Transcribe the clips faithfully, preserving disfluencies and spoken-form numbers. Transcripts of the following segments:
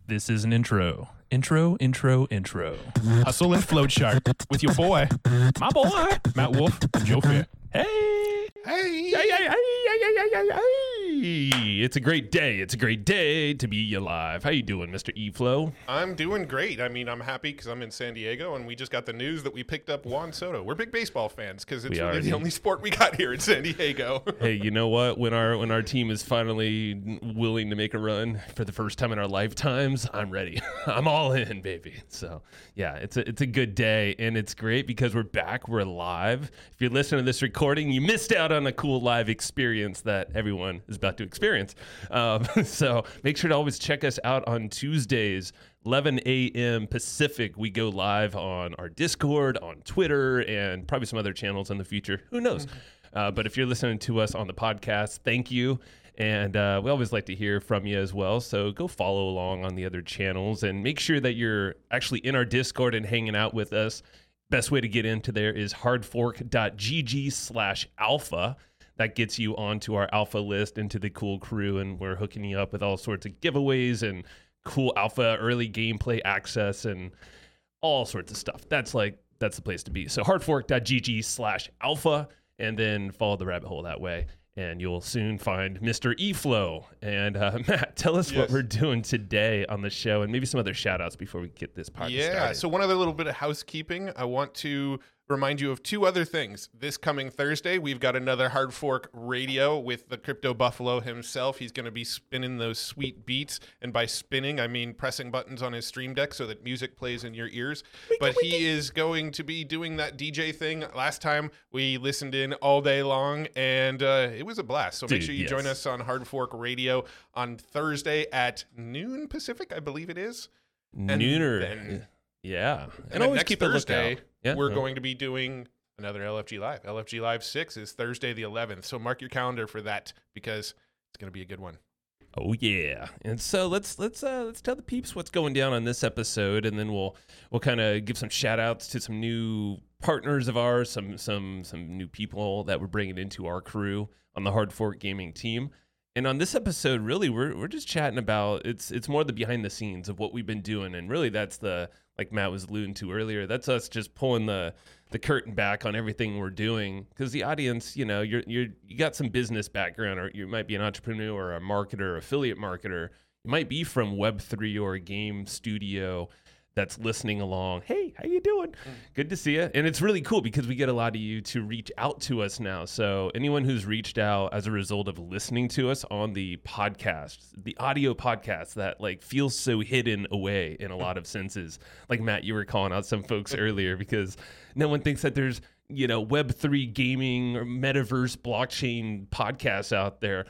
This is an intro. Intro, intro, intro. Hustle and Flow Chart with your boy, My boy, Matt Wolf, Joe Fair. Hey. Hey, Hey, hey, hey, hey, hey, hey, hey. It's a great day. It's a great day to be alive. How you doing, Mister E-Flow? I'm doing great. I mean, I'm happy because I'm in San Diego, and we just got the news that we picked up Juan Soto. We're big baseball fans because it's We really are. the only sport we got here in San Diego. Hey, you know what? When our when our team is finally willing to make a run for the first time in our lifetimes, I'm ready. I'm all in, baby. So yeah, it's a it's a good day, and it's great because we're back. We're live. If you're listening to this recording, you missed out on a cool live experience that everyone is about to experience. Um, so make sure to always check us out on Tuesdays, eleven a.m. Pacific. We go live on our Discord, on Twitter, and probably some other channels in the future. Who knows? Uh, but if you're listening to us on the podcast, thank you. And uh, we always like to hear from you as well. So go follow along on the other channels and make sure that you're actually in our Discord and hanging out with us. Best way to get into there is hardfork.gg slash alpha. That gets you onto our alpha list, into the cool crew, and we're hooking you up with all sorts of giveaways and cool alpha early gameplay access and all sorts of stuff. That's like, that's the place to be. So hardfork.gg slash alpha, and then follow the rabbit hole that way, and you'll soon find Mister E-Flow. And uh, Matt, tell us Yes. what we're doing today on the show, and maybe some other shout outs before we get this podcast Yeah, started. so one other little bit of housekeeping. I want to remind you of two other things. This coming Thursday, we've got another Hard Fork Radio with the Crypto Buffalo himself. He's going to be spinning those sweet beats, and by spinning, I mean pressing buttons on his stream deck so that music plays in your ears. But he is going to be doing that D J thing. Last time we listened in all day long, and uh, it was a blast. So make Dude, sure you yes. join us on Hard Fork Radio on Thursday at noon Pacific, I believe it is. And Nooner. then- yeah. And, And, then always next keep a Thursday, lookout. Yeah, we're yeah. going to be doing another L F G Live. L F G Live six is Thursday the eleventh. So mark your calendar for that because it's going to be a good one. Oh yeah. And so let's let's uh let's tell the peeps what's going down on this episode, and then we'll we'll kind of give some shout outs to some new partners of ours, some some some new people that we're bringing into our crew on the Hard Fork Gaming team. And on this episode, really, we're we're just chatting about it's it's more the behind the scenes of what we've been doing, and really that's the, like Matt was alluding to earlier, that's us just pulling the the curtain back on everything we're doing, because the audience, you know, you're you're you got some business background, or you might be an entrepreneur or a marketer, or affiliate marketer. You might be from Web three or a game studio that's listening along. Hey, how you doing? Good to see you. And it's really cool because we get a lot of you to reach out to us now. So anyone who's reached out as a result of listening to us on the podcast, the audio podcast that like feels so hidden away in a lot of senses. Like Matt, you were calling out some folks earlier because no one thinks that there's, you know, Web three gaming or metaverse blockchain podcasts out there.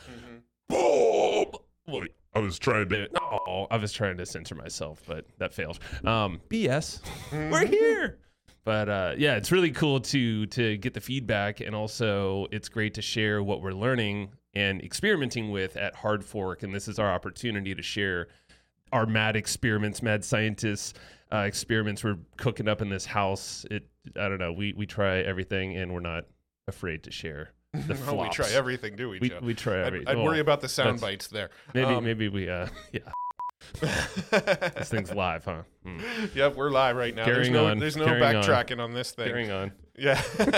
Boom! Well, I was trying to. Oh, I was trying to censor myself, but that failed. Um, B S. We're here. But uh, yeah, it's really cool to to get the feedback, and also it's great to share what we're learning and experimenting with at Hard Fork. And this is our opportunity to share our mad experiments, mad scientists uh, experiments we're cooking up in this house. It I don't know. We we try everything, and we're not afraid to share the flops. Oh, we try everything, do we, We, Joe? we try I'd, everything. I'd Well, worry about the sound that's- bites there. Maybe Um, maybe we uh yeah. This thing's live, huh? Hmm. Yep, we're live right now. There's Carrying no, on, there's no carrying on. backtracking on. this thing. Carrying on. Yeah.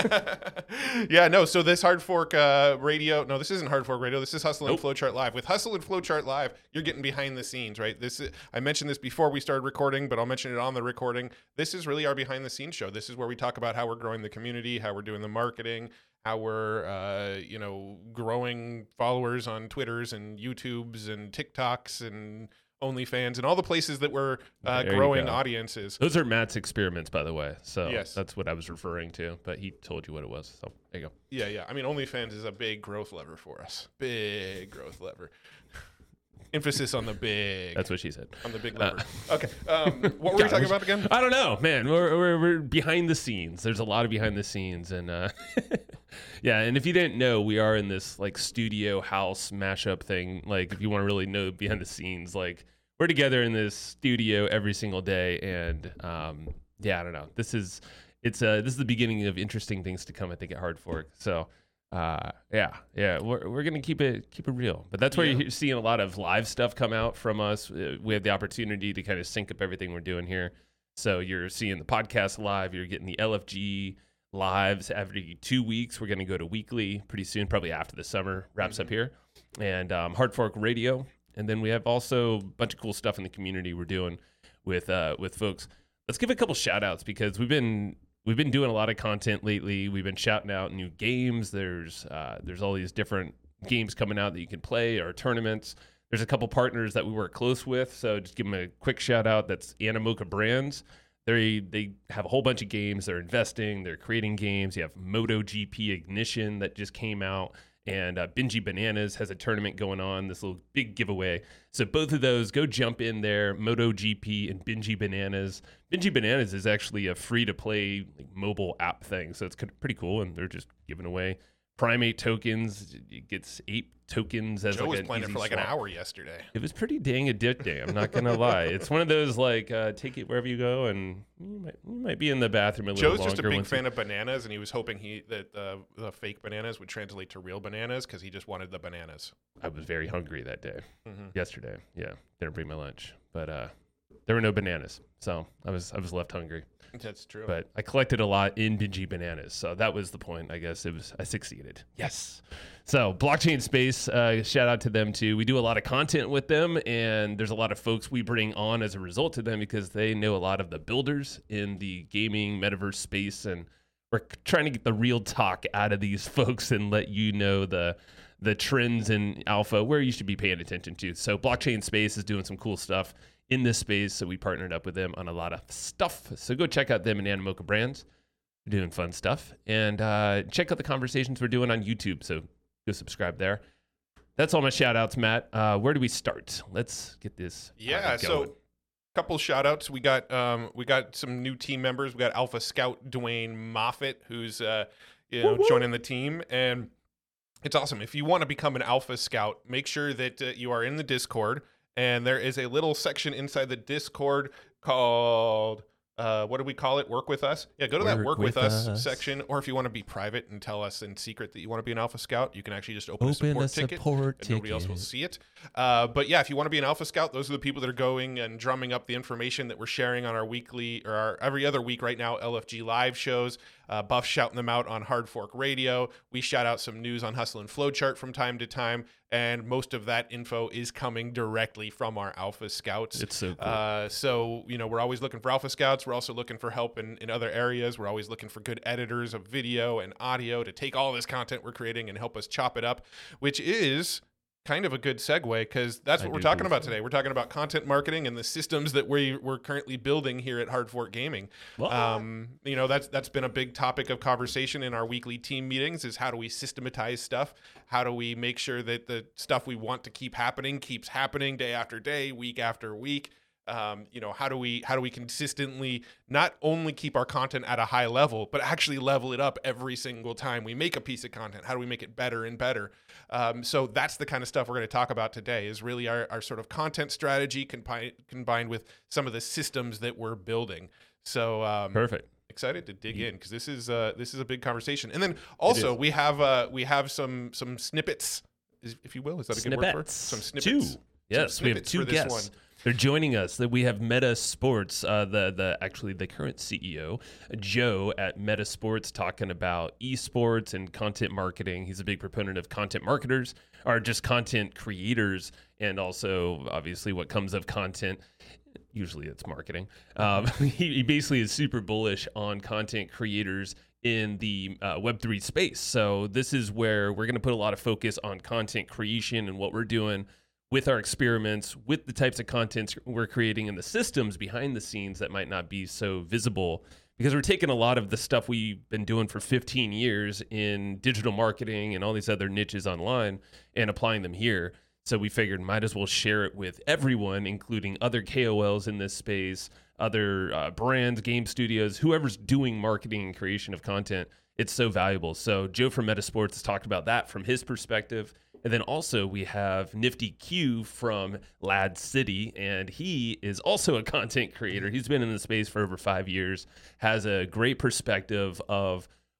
Yeah, no, so this Hard Fork uh, Radio, no, this isn't Hard Fork Radio. This is Hustle and Nope. Flowchart Live. With Hustle and Flowchart Live, you're getting behind the scenes, right? This is, I mentioned this before we started recording, but I'll mention it on the recording. This is really our behind the scenes show. This is where we talk about how we're growing the community, how we're doing the marketing, how we're, uh, you know, growing followers on Twitters and YouTubes and TikToks and OnlyFans and all the places that we're uh, There you growing go. audiences. Those are Matt's experiments, by the way. So Yes. that's what I was referring to, but he told you what it was. So there you go. Yeah, yeah. I mean, OnlyFans is a big growth lever for us. Big growth lever. Emphasis on the big. That's what she said. on the big Uh, lever. Okay. Um, what were we Gosh. talking about again? I don't know, man. We're, we're, we're behind the scenes. There's a lot of behind the scenes. And uh, yeah, and if you didn't know, we are in this like studio house mashup thing. Like if you want to really know behind the scenes, like we're together in this studio every single day. And um, yeah, I don't know. This is, it's uh, this is the beginning of interesting things to come, I think, at Hard Fork. So uh, yeah, yeah, we're we're gonna keep it keep it real. But that's where Yeah. you're seeing a lot of live stuff come out from us. Uh, We have the opportunity to kind of sync up everything we're doing here. So you're seeing the podcast live. You're getting the L F G lives every two weeks. We're gonna go to weekly pretty soon, probably after the summer wraps up here, and um, Hard Fork Radio. And then we have also a bunch of cool stuff in the community we're doing with uh, with folks. Let's give a couple shout outs because we've been we've been doing a lot of content lately. We've been shouting out new games. There's uh, there's all these different games coming out that you can play or tournaments. There's a couple partners that we work close with, so just give them a quick shout out. That's Animoca Brands. They they have a whole bunch of games. They're investing. They're creating games. You have MotoGP Ignition that just came out. And uh, Bingy Bananas has a tournament going on, this little big giveaway. So both of those, go jump in there, MotoGP and Bingy Bananas. Bingy Bananas is actually a free-to-play like, mobile app thing, so it's pretty cool, and they're just giving away Primate tokens. It gets eight tokens as Joe like was an playing it easy for like swap. an hour yesterday. It was pretty dang addicting. I'm not gonna lie. It's one of those like uh, take it wherever you go, and you might, you might be in the bathroom a little Joe's longer. just a big once fan you- of bananas, and he was hoping he that uh, the fake bananas would translate to real bananas because he just wanted the bananas. I was very hungry that day. Mhm. Yesterday, yeah, didn't bring my lunch, but uh, there were no bananas, so I was I was left hungry. That's true. But I collected a lot in Bingy Bananas, so that was the point. I guess it was I succeeded. Yes. So Blockchain Space, uh, shout out to them too. We do a lot of content with them, and there's a lot of folks we bring on as a result of them because they know a lot of the builders in the gaming metaverse space, and we're c- trying to get the real talk out of these folks and let you know the the trends in alpha where you should be paying attention to. So Blockchain Space is doing some cool stuff in this space, so we partnered up with them on a lot of stuff. So go check out them and Animoca Brands. We're doing fun stuff. And uh, check out the conversations we're doing on YouTube, so go subscribe there. That's all my shout outs, Matt. Uh, where do we start? Let's get this uh, Yeah, going. so couple shout outs. We got um we got some new team members. We got Alpha Scout Dwayne Moffat, who's uh you know Woo-woo. joining the team, and it's awesome. If you want to become an Alpha Scout, make sure that uh, you are in the Discord, and there is a little section inside the Discord called uh, what do we call it? Work with us. Yeah, go to that Work work with, with us, us. section, or if you want to be private and tell us in secret that you want to be an Alpha Scout, you can actually just open, Open a a support ticket. support And nobody else will ticket. see it. Uh, but yeah, if you want to be an Alpha Scout, those are the people that are going and drumming up the information that we're sharing on our weekly or our every other week right now L F G live shows. Uh, Buff shouting them out on Hard Fork Radio. We shout out some news on Hustle and Flowchart from time to time, and most of that info is coming directly from our Alpha Scouts. It's so cool. Uh, so, you know, we're always looking for Alpha Scouts. We're also looking for help in, in other areas. We're always looking for good editors of video and audio to take all this content we're creating and help us chop it up, which is kind of a good segue because that's I what we're do talking think about so. today. We're talking about content marketing and the systems that we, we're currently building here at Hard Fork Gaming. What? Um, you know, that's that's been a big topic of conversation in our weekly team meetings is how do we systematize stuff? How do we make sure that the stuff we want to keep happening keeps happening day after day, week after week? Um, you know, how do we how do we consistently not only keep our content at a high level, but actually level it up every single time we make a piece of content? How do we make it better and better? Um, so that's the kind of stuff we're going to talk about today is really our, our sort of content strategy combined combined with some of the systems that we're building. So um, Perfect. excited to dig in because this is uh, this is a big conversation. And then also is. we have uh, we have some some snippets, is- if you will. Is that a good word for it? Snippets. Some Two. snippets. Yes, we have snippets two for this guests. one. They're joining us. That we have Meta Sports, uh, the the actually the current C E O, Joe at Meta Sports, talking about esports and content marketing. He's a big proponent of content marketers, or just content creators, and also obviously what comes of content. Usually it's marketing. Um, he, he basically is super bullish on content creators in the uh, Web three space. So this is where we're going to put a lot of focus on content creation and what we're doing with our experiments, with the types of contents we're creating and the systems behind the scenes that might not be so visible, because we're taking a lot of the stuff we've been doing for fifteen years in digital marketing and all these other niches online and applying them here. So we figured might as well share it with everyone, including other K O Ls in this space, other uh, brands, game studios, whoever's doing marketing and creation of content. It's so valuable. So Joe from Meta Sports has talked about that from his perspective. And then also we have Nifty Q from Lad City, and he is also a content creator. He's been in the space for over five years, has a great perspective of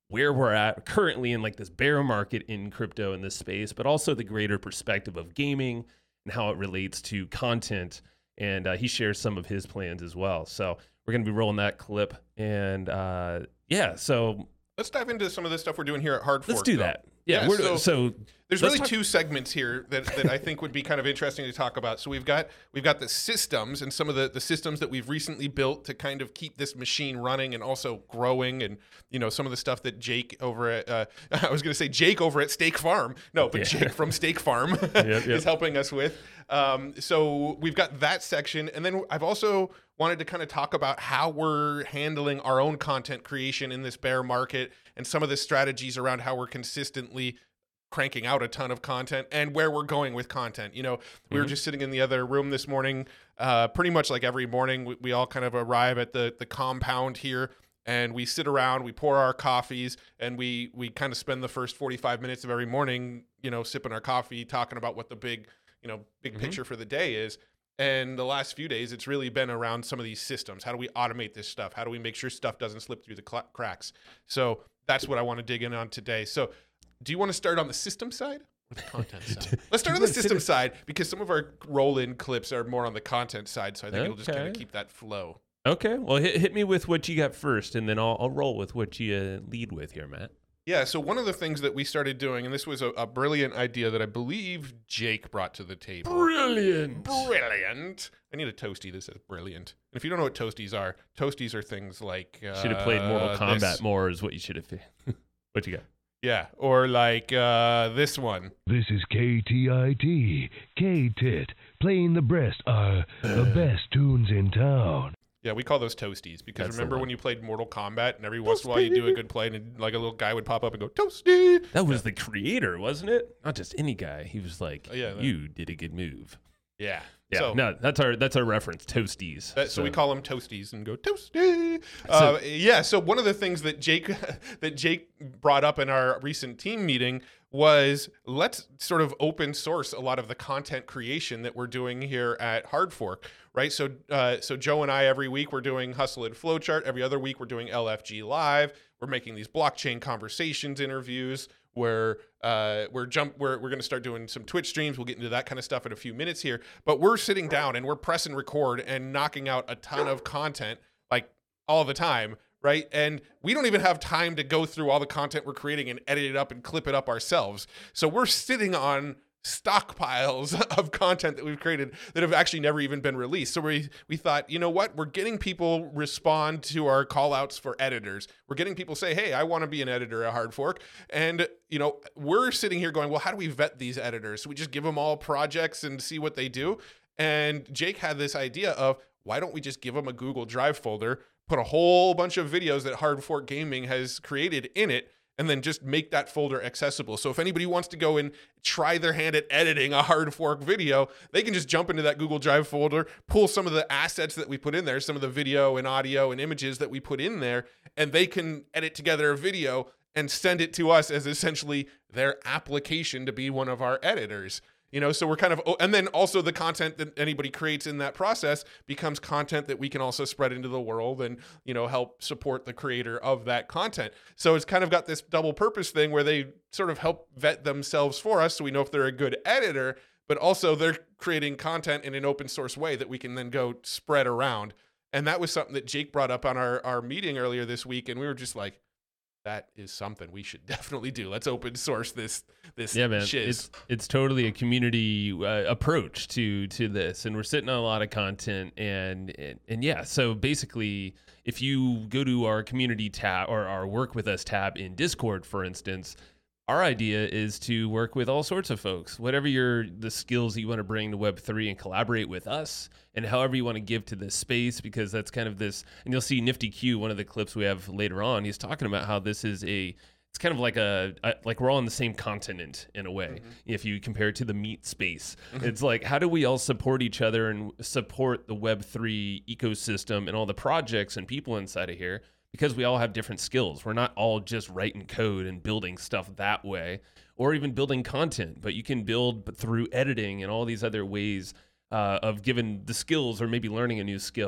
where we're at currently in like this bear market in crypto in this space, but also the greater perspective of gaming and how it relates to content. And uh, he shares some of his plans as well. So we're going to be rolling that clip. And uh, yeah, so let's dive into some of the stuff we're doing here at Hard Fork. let's do though. that. Yeah, Yeah, we're, so- so, There's let's really talk- two segments here that, that I think would be kind of interesting to talk about. So we've got we've got the systems and some of the, the systems that we've recently built to kind of keep this machine running and also growing, and you know some of the stuff that Jake over at uh, I was going to say Jake over at Stake Farm, no, but Yeah. Jake from Stake Farm Yep, yep. is helping us with. Um, so we've got that section, and then I've also wanted to kind of talk about how we're handling our own content creation in this bear market and some of the strategies around how we're consistently cranking out a ton of content and where we're going with content. You know, we were Mhm. just sitting in the other room this morning, uh, pretty much like every morning, we, we all kind of arrive at the, the compound here and we sit around, we pour our coffees, and we, we kind of spend the first forty-five minutes of every morning, you know, sipping our coffee, talking about what the big, you know, big Mhm. picture for the day is. And the last few days, it's really been around some of these systems. How do we automate this stuff? How do we make sure stuff doesn't slip through the cl- cracks? So that's what I want to dig in on today. So do you want to start on the system side or the content side? Let's start on the system side because some of our roll-in clips are more on the content side. So I think it'll just kind of Okay. keep that flow. Okay, well, hit, hit me with what you got first, and then I'll, I'll roll with what you uh, lead with here, Matt. Yeah, so one of the things that we started doing, and this was a, a brilliant idea that I believe Jake brought to the table. Brilliant. Brilliant. I need a toasty that says brilliant. And if you don't know what toasties are, toasties are things like... Uh, Should have played Mortal Kombat this. more is what you should have. What you got? Yeah, or like uh, this one. This is K T I T, K-Tit, playing the best, uh, the best tunes in town. Yeah, we call those toasties because That's the remember one. when you played Mortal Kombat and every once in a while you do a good play and like a little guy would pop up and go, toasty. That was the creator, wasn't it? Not just any guy. He was like, Oh, yeah, that- you did a good move. Yeah. Yeah, So, no, that's our that's our reference, Toasties. that, so we call them toasties and go toasty. Uh, yeah. So one of the things that Jake that Jake brought up in our recent team meeting was let's sort of open source a lot of the content creation that we're doing here at Hard Fork, right? So uh, so Joe and I every week we're doing Hustle and Flowchart. Every other week we're doing L F G Live. We're making these blockchain conversations interviews. Where uh, we're jump we're we're going to start doing some Twitch streams. We'll get into that kind of stuff in a few minutes here. But we're sitting down and we're pressing record and knocking out a ton of content like all the time, right? And we don't even have time to go through all the content we're creating and edit it up and clip it up ourselves. So we're sitting on stockpiles of content that we've created that have actually never even been released. So we we thought, you know what? We're getting people respond to our call outs for editors. We're getting people say, hey, I want to be an editor at Hard Fork. And, you know, we're sitting here going, well, how do we vet these editors? So we just give them all projects and see what they do. And Jake had this idea of why don't we just give them a Google Drive folder, put a whole bunch of videos that Hard Fork Gaming has created in it, and then just make that folder accessible. So if anybody wants to go and try their hand at editing a Hard Fork video, they can just jump into that Google Drive folder, pull some of the assets that we put in there, some of the video and audio and images that we put in there, and they can edit together a video and send it to us as essentially their application to be one of our editors. You know, so we're kind of, and then also the content that anybody creates in that process becomes content that we can also spread into the world and, you know, help support the creator of that content. So it's kind of got this double purpose thing where they sort of help vet themselves for us so we know if they're a good editor, but also they're creating content in an open source way that we can then go spread around. And that was something that Jake brought up on our, our meeting earlier this week. And we were just like, that is something we should definitely do. Let's open source this this Yeah, man, shiz. it's it's totally a community uh, approach to to this, and we're sitting on a lot of content, and, and and yeah. So basically, if you go to our community tab or our work with us tab in Discord, for instance, our idea is to work with all sorts of folks, whatever your the skills that you want to bring to Web three, and collaborate with us, and however you want to give to this space, because that's kind of this. And you'll see Nifty Q, one of the clips we have later on. He's talking about how this is a. It's kind of like a, a like we're all on the same continent in a way. Mm-hmm. If you compare it to the meat space, it's like how do we all support each other and support the Web three ecosystem and all the projects and people inside of here. Because we all have different skills. We're not all just writing code and building stuff that way, or even building content, but you can build through editing and all these other ways uh, of giving the skills or maybe learning a new skill.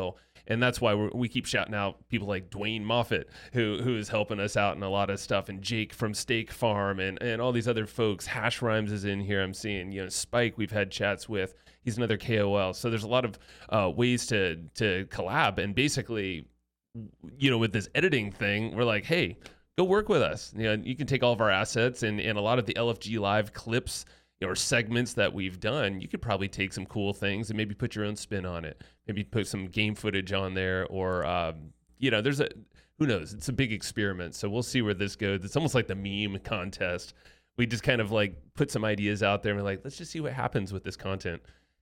And that's why we're, we keep shouting out people like Dwayne Moffat, who who is helping us out in a lot of stuff, and Jake from Steak Farm, and, and all these other folks. Hash Rhymes is in here. I'm seeing, you know, Spike we've had chats with. He's another K O L. So there's a lot of uh, ways to to collab. And basically, you know, with this editing thing, we're like, hey, go work with us. You know, you can take all of our assets and, and a lot of the L F G Live clips, you know, or segments that we've done. You could probably take some cool things and maybe put your own spin on it. Maybe put some game footage on there, or um, you know, there's a who knows. It's a big experiment, so we'll see where this goes. It's almost like the meme contest. We just kind of like put some ideas out there and we're like, let's just see what happens with this content.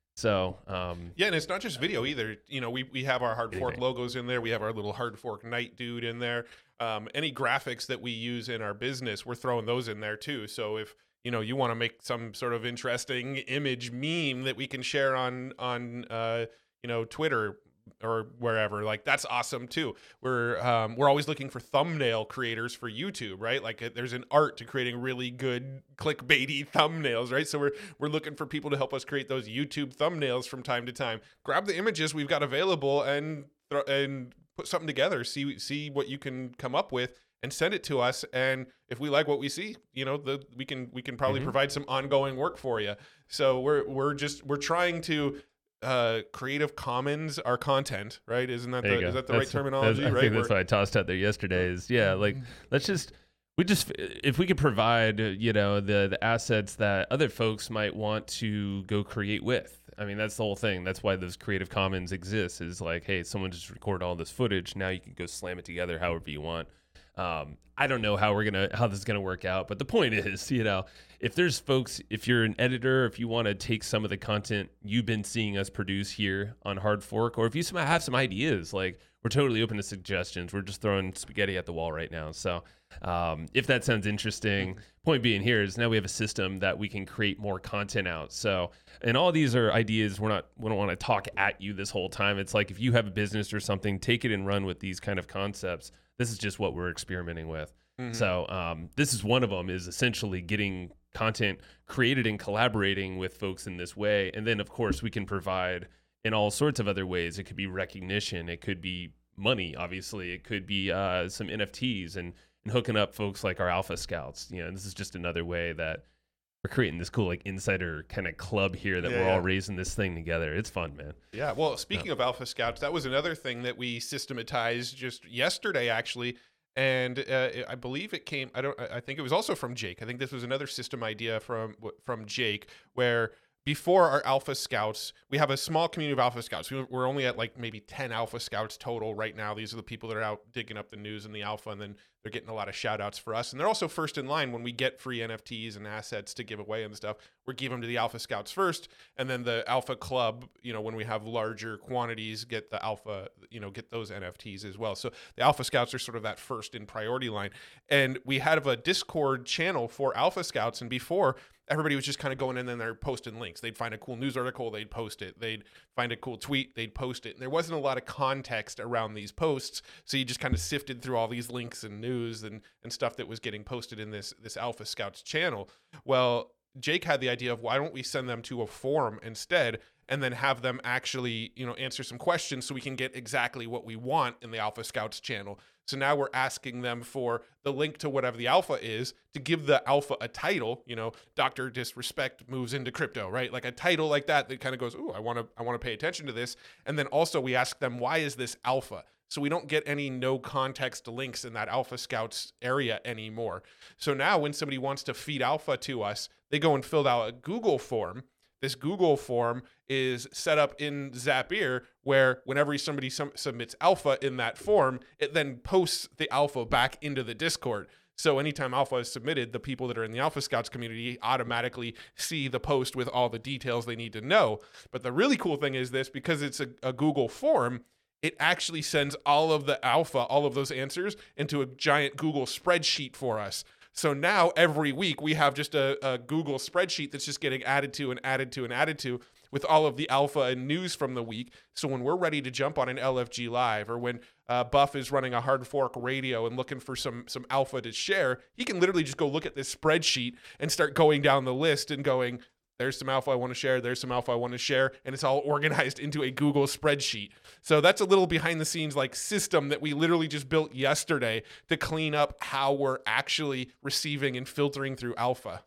So um, yeah, and it's not just video either. You know, we we have our Hard Fork anything. logos in there. We have our little Hard Fork Knight dude in there. Um, any graphics that we use in our business, we're throwing those in there too. So if you know you want to make some sort of interesting image meme that we can share on on uh, you know Twitter or wherever, like that's awesome too. We're um, we're always looking for thumbnail creators for YouTube, right? Like uh, there's an art to creating really good clickbaity thumbnails, right? So we're we're looking for people to help us create those YouTube thumbnails from time to time. Grab the images we've got available and throw, and put something together. See see what you can come up with and send it to us. And if we like what we see, you know, the we can we can probably Mhm. provide some ongoing work for you. So we're we're just we're trying to uh Creative Commons our content, right? Isn't that There you the go. is that the That's- right terminology? that's- I right? think that's We're- what I tossed out there yesterday. Is yeah, like let's just we just if we could provide you know the the assets that other folks might want to go create with. I mean, that's the whole thing. That's why those Creative Commons exists. Is like, hey, someone just record all this footage. Now you can go slam it together however you want. Um, I don't know how we're gonna how this is gonna work out, but the point is, you know, if there's folks, if you're an editor, if you want to take some of the content you've been seeing us produce here on Hard Fork, or if you some- have some ideas, like we're totally open to suggestions. We're just throwing spaghetti at the wall right now. So um, if that sounds interesting, point being here is now we have a system that we can create more content out. So, and all these are ideas. We're not, we don't want to talk at you this whole time. It's like if you have a business or something, take it and run with these kind of concepts. This is just what we're experimenting with. Mhm. So um, this is one of them, is essentially getting content created and collaborating with folks in this way. And then, of course, we can provide in all sorts of other ways. It could be recognition. It could be money, obviously. It could be uh, some N F Ts and, and hooking up folks like our Alpha Scouts. You know, this is just another way that we're creating this cool like insider kind of club here that Yeah, we're yeah. all raising this thing together. It's fun, man. Yeah, well, speaking of Alpha Scouts, that was another thing that we systematized just yesterday, actually, and uh, I believe it came. I don't. I think it was also from Jake. I think this was another system idea from from Jake, where before our Alpha Scouts, we have a small community of Alpha Scouts. We- We're only at like maybe ten Alpha Scouts total right now. These are the people that are out digging up the news and the Alpha, and then they're getting a lot of shout outs for us. And they're also first in line when we get free N F Ts and assets to give away and stuff. We're giving them to the Alpha Scouts first, and then the Alpha Club, you know, when we have larger quantities, get the Alpha, you know, get those N F Ts as well. So the Alpha Scouts are sort of that first in priority line. And we had a Discord channel for Alpha Scouts, and before, everybody was just kind of going in and they're posting links. They'd find a cool news article, they'd post it. They'd find a cool tweet, they'd post it. And there wasn't a lot of context around these posts, so you just kind of sifted through all these links and news and, and stuff that was getting posted in this this Alpha Scouts channel. Well, Jake had the idea of why don't we send them to a forum instead, and then have them actually, you know, answer some questions so we can get exactly what we want in the Alpha Scouts channel. So now we're asking them for the link to whatever the alpha is to give the alpha a title, you know, Doctor Disrespect moves into crypto, right? Like a title like that that kind of goes, "Ooh, I want to I want to pay attention to this." And then also we ask them, "Why is this alpha?" So we don't get any no context links in that Alpha Scouts area anymore. So now when somebody wants to feed alpha to us, they go and fill out a Google form. This Google form is set up in Zapier, where whenever somebody sum- submits alpha in that form, it then posts the alpha back into the Discord. So anytime alpha is submitted, the people that are in the Alpha Scouts community automatically see the post with all the details they need to know. But the really cool thing is this, because it's a, a Google form, it actually sends all of the alpha, all of those answers, into a giant Google spreadsheet for us. So now every week we have just a, a Google spreadsheet that's just getting added to and added to and added to with all of the alpha and news from the week. So when we're ready to jump on an L F G Live, or when uh, Buff is running a Hard Fork radio and looking for some some alpha to share, he can literally just go look at this spreadsheet and start going down the list and going, there's some alpha I want to share, there's some alpha I want to share, and it's all organized into a Google spreadsheet. So that's a little behind the scenes like system that we literally just built yesterday to clean up how we're actually receiving and filtering through alpha.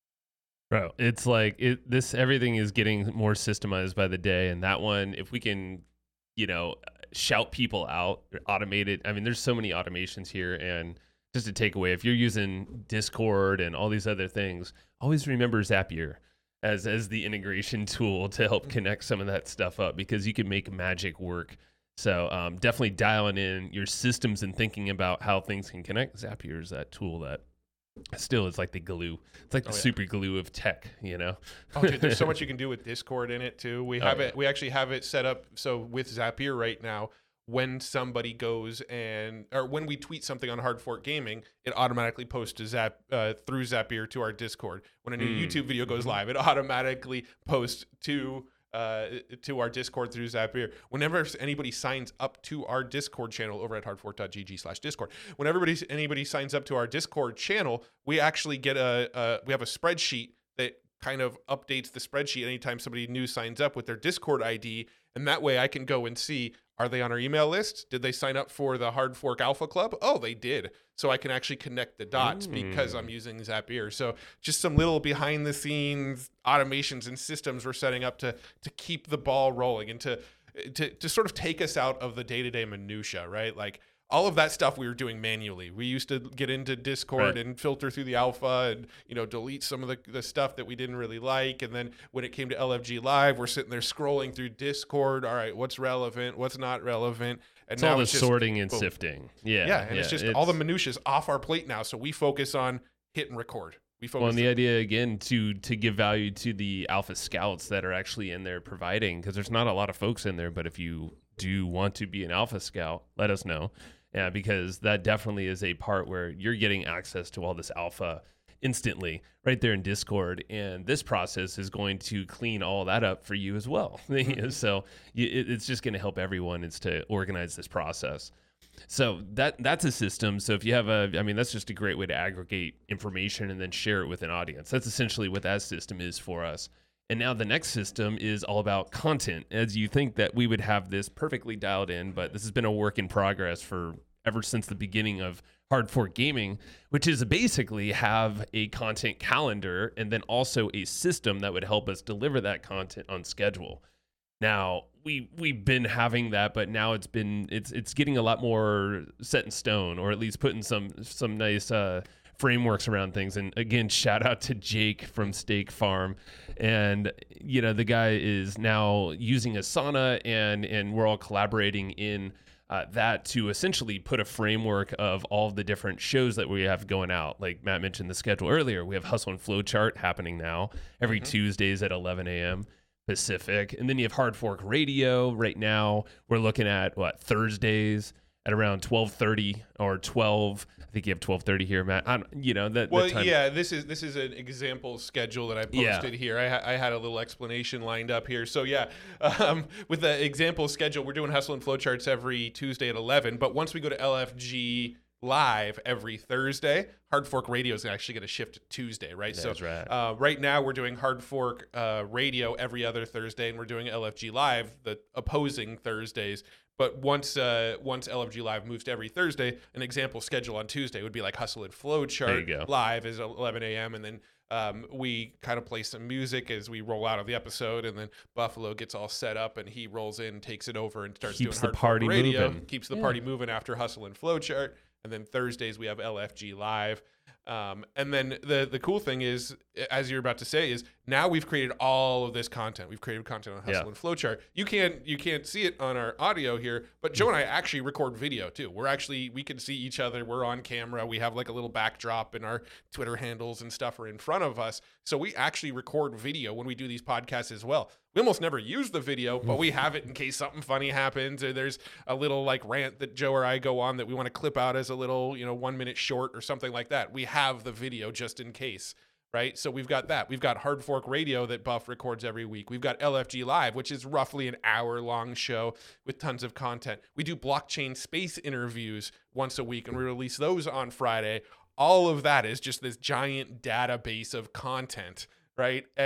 Bro, it's like it this everything is getting more systemized by the day, and that one, if we can, you know, shout people out, automate it. I mean, there's so many automations here, and just to take away, if you're using Discord and all these other things, always remember Zapier as as the integration tool to help connect some of that stuff up, because you can make magic work. So um, definitely dialing in your systems and thinking about how things can connect. Zapier is that tool that still is like the glue. It's like the Oh, yeah. super glue of tech, you know? Oh, dude, there's so much you can do with Discord in it too. We Oh, have yeah. it. We actually have it set up so with Zapier right now, when somebody goes and or when we tweet something on Hard Fork Gaming, it automatically posts to Zap uh, through Zapier to our Discord. When a new Mm. YouTube video goes live, it automatically posts to uh, to our Discord through Zapier. Whenever anybody signs up to our Discord channel over at hardfork.gg slash Discord, whenever anybody, anybody signs up to our Discord channel, we actually get a, a we have a spreadsheet that kind of updates the spreadsheet anytime somebody new signs up with their Discord I D, and that way I can go and see, are they on our email list? Did they sign up for the Hard Fork Alpha Club? Oh, they did. So I can actually connect the dots because I'm using Zapier. So just some little behind the scenes automations and systems we're setting up to to keep the ball rolling and to to, to sort of take us out of the day-to-day minutia, right? Like all of that stuff we were doing manually. We used to get into Discord Right. and filter through the alpha and, you know, delete some of the, the stuff that we didn't really like. And then when it came to L F G Live, we're sitting there scrolling through Discord. All right, what's relevant? What's not relevant? And It's now all the it's just, sorting and boom. sifting. Yeah. Yeah, and it's just all the minutia's off our plate now. So we focus on hit and record. We focus Well, and the on- idea again to to give value to the alpha scouts that are actually in there providing, because there's not a lot of folks in there, but if you do want to be an alpha scout, let us know. Yeah, because that definitely is a part where you're getting access to all this alpha instantly right there in Discord, and this process is going to clean all that up for you as well. So you, it, it's just going to help everyone. It's to organize this process. So that that's a system. So if you have a, I mean, that's just a great way to aggregate information and then share it with an audience. That's essentially what that system is for us. And now the next system is all about content. As you think that we would have this perfectly dialed in, but this has been a work in progress for ever since the beginning of Hard Fork Gaming, which is basically have a content calendar and then also a system that would help us deliver that content on schedule. Now, we we've been having that, but now it's been it's it's getting a lot more set in stone, or at least putting some some nice uh, frameworks around things. And again, shout out to Jake from Steak Farm, and you know the guy is now using Asana, and and we're all collaborating in uh, that to essentially put a framework of all of the different shows that we have going out. Like Matt mentioned the schedule earlier, we have Hustle and Flowchart happening now every Mhm. Tuesdays at eleven a.m. Pacific, and then you have Hard Fork Radio. Right now, we're looking at what Thursdays at around twelve thirty or twelve. I think you have twelve thirty here, Matt. I don't, you know that. Well, that time. yeah, this is this is an example schedule that I Yeah. posted here. I, ha- I had a little explanation lined up here. So yeah, um, with the example schedule, we're doing Hustle and Flowcharts every Tuesday at eleven. But once we go to L F G Live every Thursday, Hard Fork Radio is actually going to shift to Tuesday, right? That's so right. Uh, right now we're doing Hard Fork uh, Radio every other Thursday, and we're doing L F G Live the opposing Thursdays. But once uh, once L F G Live moves to every Thursday, an example schedule on Tuesday would be like Hustle and Flowchart. There you go. Live is eleven a.m. and then um, we kind of play some music as we roll out of the episode, and then Buffalo gets all set up and he rolls in, takes it over, and starts Keeps doing the Hard Fork party Radio, moving. keeps the Yeah. party moving after Hustle and Flowchart, and then Thursdays we have L F G Live. Um, and then the the cool thing is, as you're about to say, is now we've created all of this content. We've created content on Hustle Yeah. and Flowchart. You can't you can't see it on our audio here, but Joe and I actually record video too. We're actually we can see each other. We're on camera. We have like a little backdrop, and our Twitter handles and stuff are in front of us. So we actually record video when we do these podcasts as well. We almost never use the video, but we have it in case something funny happens, or there's a little like rant that Joe or I go on that we want to clip out as a little, you know, one minute short or something like that. We have the video just in case, right? So we've got that. We've got Hard Fork Radio that Buff records every week. We've got L F G Live, which is roughly an hour long show with tons of content. We do blockchain space interviews once a week, and we release those on Friday. All of that is just this giant database of content, right? And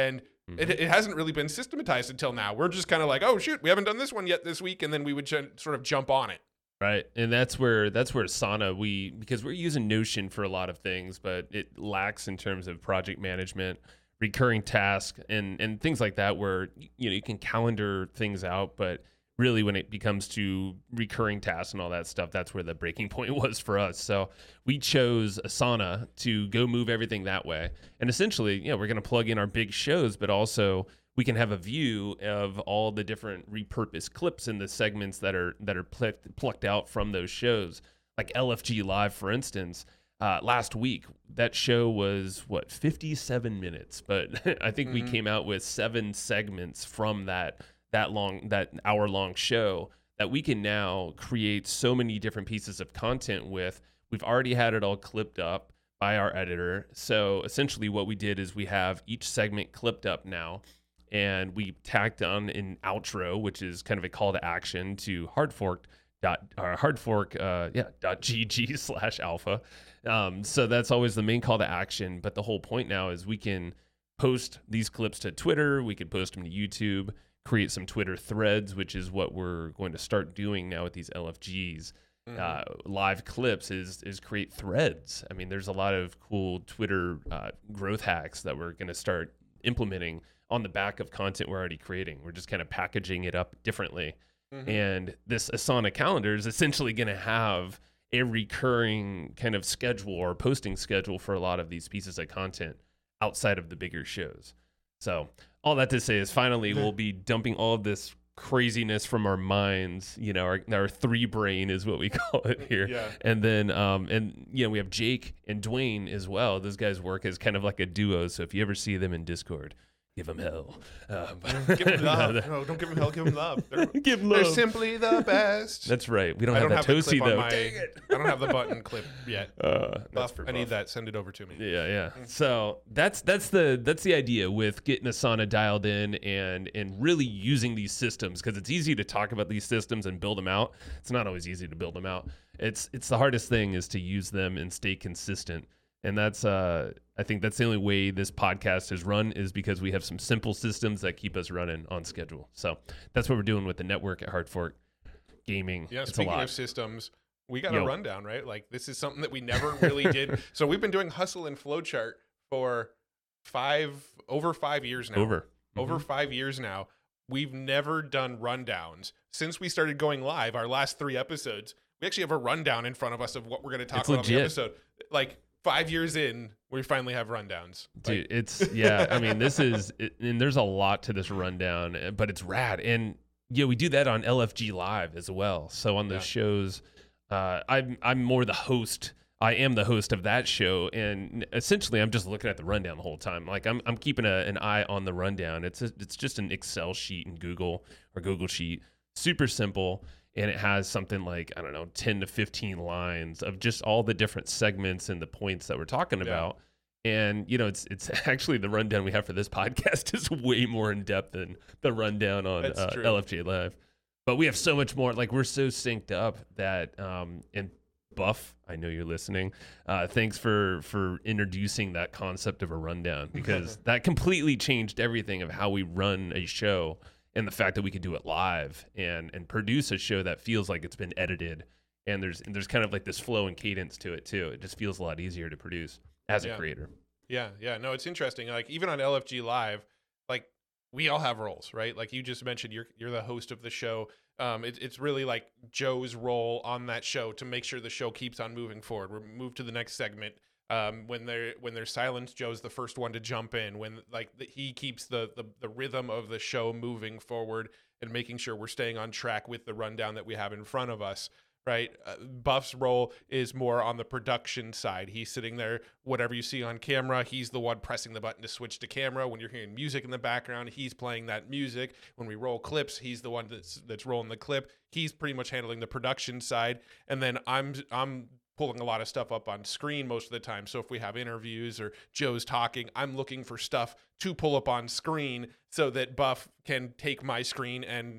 Mm-hmm. It, it hasn't really been systematized until now. We're just kind of like, oh shoot, we haven't done this one yet this week, and then we would ju- sort of jump on it. Right. And that's where that's where Asana we because we're using Notion for a lot of things, but it lacks in terms of project management, recurring tasks, and and things like that where you know you can calendar things out, but really when it becomes to recurring tasks and all that stuff, that's where the breaking point was for us. So we chose Asana to go move everything that way. And essentially, you know, we're going to plug in our big shows, but also we can have a view of all the different repurposed clips in the segments that are that are plucked, plucked out from those shows. Like L F G Live, for instance, uh, last week, that show was, what, fifty-seven minutes. But I think mm-hmm. we came out with seven segments from that that long, that hour-long show that we can now create so many different pieces of content with. We've already had it all clipped up by our editor. So essentially what we did is we have each segment clipped up now. And we tacked on an outro, which is kind of a call to action to hardfork dot or hardfork uh yeah dot gg slash alpha. Um, so that's always the main call to action. But the whole point now is we can post these clips to Twitter, we could post them to YouTube, create some Twitter threads, which is what we're going to start doing now with these L F Gs. Mm-hmm. Uh, live clips is is create threads. I mean, there's a lot of cool Twitter uh, growth hacks that we're going to start implementing on the back of content we're already creating. We're just kind of packaging it up differently. Mm-hmm. And this Asana calendar is essentially going to have a recurring kind of schedule or posting schedule for a lot of these pieces of content outside of the bigger shows. So all that to say is finally we'll be dumping all of this craziness from our minds, you know, our, our three brain is what we call it here. Yeah. And then, um, and you know, we have Jake and Dwayne as well. Those guys work as kind of like a duo. So if you ever see them in Discord, give them hell. Um, give them love. No, don't give them hell. Give them love. They're, give them love. They're simply the best. That's right. We don't I have don't that have toasty though. My, Dang it. I don't have the button clip yet. Uh, Buff, I need that. Send it over to me. Yeah, yeah. So that's that's the that's the idea with getting Asana dialed in and and really using these systems, because it's easy to talk about these systems and build them out. It's not always easy to build them out. It's it's the hardest thing is to use them and stay consistent. And that's, uh, I think that's the only way this podcast is run, is because we have some simple systems that keep us running on schedule. So that's what we're doing with the network at Hardfork Gaming. Yeah, it's speaking a lot. of systems, we got Yo. a rundown, right? Like this is something that we never really did. So we've been doing Hustle and Flowchart for five, over five years now. Over. Over Mm-hmm. five years now. We've never done rundowns. Since we started going live, our last three episodes, we actually have a rundown in front of us of what we're going to talk It's about legit. on the episode. Like, Five years in, we finally have rundowns. Dude, like, it's, yeah, I mean, this is, it, and there's a lot to this rundown, but it's rad. And, yeah, we do that on L F G Live as well. So on those yeah. shows, uh, I'm, I'm more the host. I am the host of that show. And essentially, I'm just looking at the rundown the whole time. Like, I'm, I'm keeping a, an eye on the rundown. It's, a, it's just an Excel sheet in Google or Google Sheet. Super simple. And it has something like, I don't know, ten to fifteen lines of just all the different segments and the points that we're talking about. Yeah. And, you know, it's it's actually the rundown we have for this podcast is way more in depth than the rundown on uh, L F G Live. But we have so much more. Like, we're so synced up that, um, and Buff, I know you're listening. Uh, thanks for, for introducing that concept of a rundown, because that completely changed everything of how we run a show. And the fact that we could do it live and and produce a show that feels like it's been edited, and there's and there's kind of like this flow and cadence to it too. It just feels a lot easier to produce as a yeah. creator. Yeah, yeah. No, it's interesting. Like, even on L F G Live, like, we all have roles, right? Like you just mentioned, you're you're the host of the show. Um, it, it's really like Joe's role on that show to make sure the show keeps on moving forward. We're moved to the next segment. Um, when they're when there's silence, Joe's the first one to jump in. When like the, he keeps the, the the rhythm of the show moving forward and making sure we're staying on track with the rundown that we have in front of us. Right, uh, Buff's role is more on the production side. He's sitting there. Whatever you see on camera, he's the one pressing the button to switch to camera. When you're hearing music in the background, he's playing that music. When we roll clips, he's the one that's that's rolling the clip. He's pretty much handling the production side, and then I'm I'm. pulling a lot of stuff up on screen most of the time. So if we have interviews or Joe's talking, I'm looking for stuff to pull up on screen so that Buff can take my screen and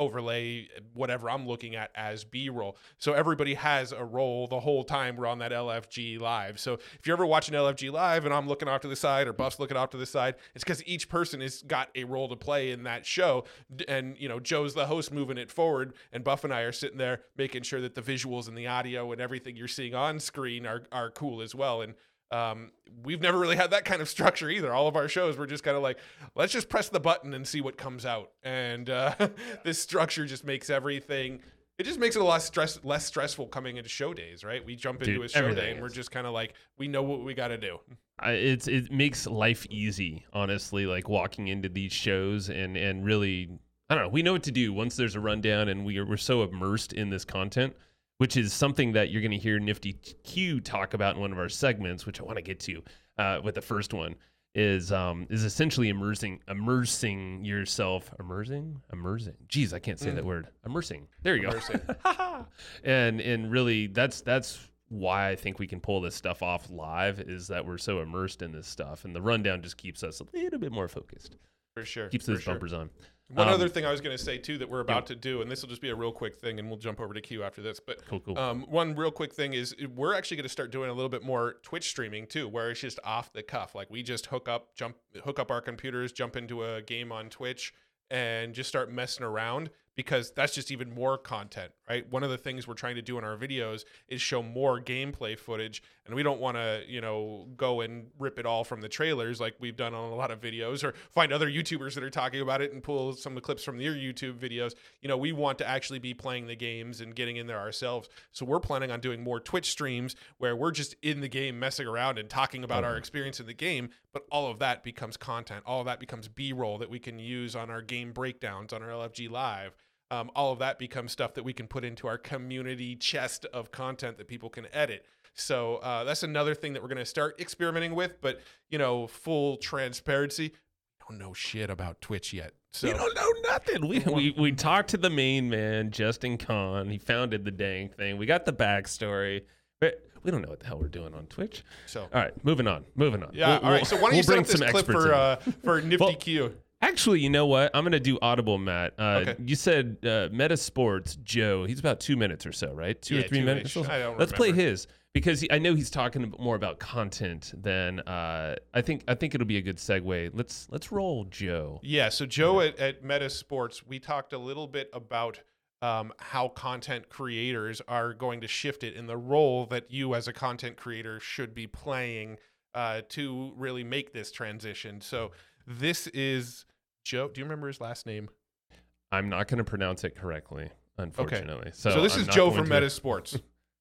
overlay whatever I'm looking at as B-roll. So everybody has a role the whole time we're on that L F G live. So if you're ever watching L F G live and I'm looking off to the side or Buff's looking off to the side, it's because each person has got a role to play in that show. And, you know, Joe's the host moving it forward, and Buff and I are sitting there making sure that the visuals and the audio and everything you're seeing on screen are, are cool as well. And Um, we've never really had that kind of structure either. All of our shows, we're just kind of like, let's just press the button and see what comes out. And uh, this structure just makes everything, it just makes it a lot stress, less stressful coming into show days, right? We jump into Dude, a show day and is. we're just kind of like, we know what we got to do. I, it's it makes life easy, honestly, like walking into these shows and, and really, I don't know, we know what to do once there's a rundown, and we are, we're so immersed in this content, which is something that you're going to hear Nifty Q talk about in one of our segments, which I want to get to uh, with the first one, is um, is essentially immersing immersing yourself, immersing, immersing. Geez, I can't say Mm. that word. Immersing. There you Immersing. go. and and really, that's that's why I think we can pull this stuff off live, is that we're so immersed in this stuff, and the rundown just keeps us a little bit more focused. For sure. Keeps for those sure. bumpers on. One Um, other thing I was going to say, too, that we're about to do, and this will just be a real quick thing, and we'll jump over to Q after this. But Cool, cool. Um, one real quick thing is we're actually going to start doing a little bit more Twitch streaming, too, where it's just off the cuff. Like we just hook up, jump, hook up our computers, jump into a game on Twitch, and just start messing around, because that's just even more content, right? One of the things we're trying to do in our videos is show more gameplay footage, and we don't want to, you know, go and rip it all from the trailers like we've done on a lot of videos, or find other YouTubers that are talking about it and pull some of the clips from their YouTube videos. You know, we want to actually be playing the games and getting in there ourselves. So we're planning on doing more Twitch streams where we're just in the game messing around and talking about our experience in the game, but all of that becomes content. All of that becomes B-roll that we can use on our game breakdowns on our L F G Live. Um, all of that becomes stuff that we can put into our community chest of content that people can edit. So uh, that's another thing that we're going to start experimenting with. But, you know, full transparency, don't know shit about Twitch yet. So We don't know nothing. We, we we talked to the main man, Justin Kahn. He founded the dang thing. We got the backstory, but we don't know what the hell we're doing on Twitch. So All right, moving on. Moving on. yeah. We'll- all right. So why don't we'll you set bring up this some clip experts for in. uh, for Nifty Well, Q? Actually, you know what? I'm going to do Audible, Matt. Uh, Okay. You said uh, Meta Sports, Joe. He's about two minutes or so, right? Two Yeah, or three two-ish. minutes. or so? I don't Let's play remember. his, because he, I know he's talking more about content than uh, I think. I think it'll be a good segue. Let's let's roll, Joe. Yeah. So Joe at, at Meta Sports, we talked a little bit about um, how content creators are going to shift it in the role that you as a content creator should be playing uh, to really make this transition. So this is Joe. Do you remember his last name? I'm not going to pronounce it correctly, unfortunately. So, So, this I'm is not Joe going from to. Meta Sports.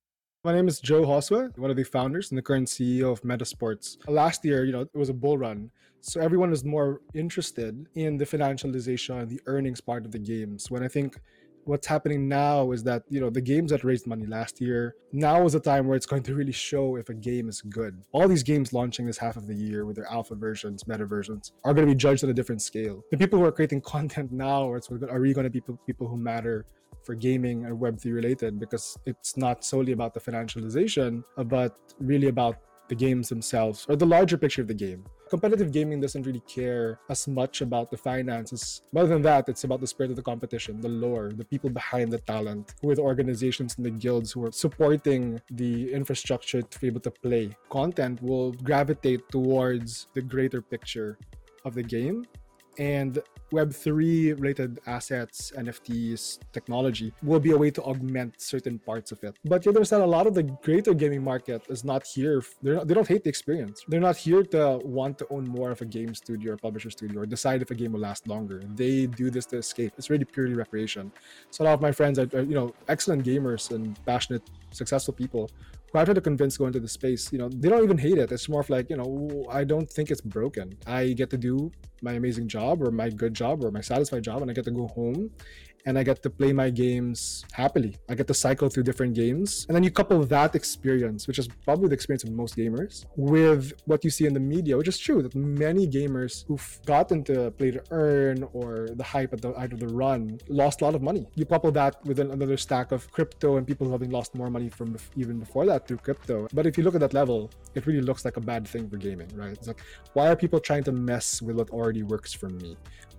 My name is Joe Hoswa, one of the founders and the current C E O of Metasports. Last year, you know, it was a bull run. So everyone was more interested in the financialization and the earnings part of the games. When I think what's happening now is that, you know, the games that raised money last year, now is the time where it's going to really show if a game is good. All these games launching this half of the year with their alpha versions, meta versions, are going to be judged on a different scale. The people who are creating content now, it's are really going to be people who matter for gaming and Web three related, because it's not solely about the financialization, but really about the games themselves or the larger picture of the game. Competitive gaming doesn't really care as much about the finances. Other than that, it's about the spirit of the competition, the lore, the people behind the talent, who are the organizations and the guilds who are supporting the infrastructure to be able to play. Content will gravitate towards the greater picture of the game, and Web three related assets, N F Ts, technology will be a way to augment certain parts of it. But you understand, a lot of the greater gaming market is not here. They're not, they don't hate the experience. They're not here to want to own more of a game studio or publisher studio or decide if a game will last longer. They do this to escape. It's really purely recreation. So a lot of my friends are, are you know, excellent gamers and passionate, successful people who I try to convince to go into the space. You know, they don't even hate it. It's more of like, you know, I don't think it's broken. I get to do my amazing job or my good job or my satisfied job, and I get to go home and I get to play my games happily. I get to cycle through different games. And then you couple that experience, which is probably the experience of most gamers, with what you see in the media, which is true, that many gamers who've gotten to play to earn or the hype at the height of the run lost a lot of money. You couple that with another stack of crypto and people having lost more money from even before that through crypto. But if you look at that level, it really looks like a bad thing for gaming, right? It's like, why are people trying to mess with what already works for me?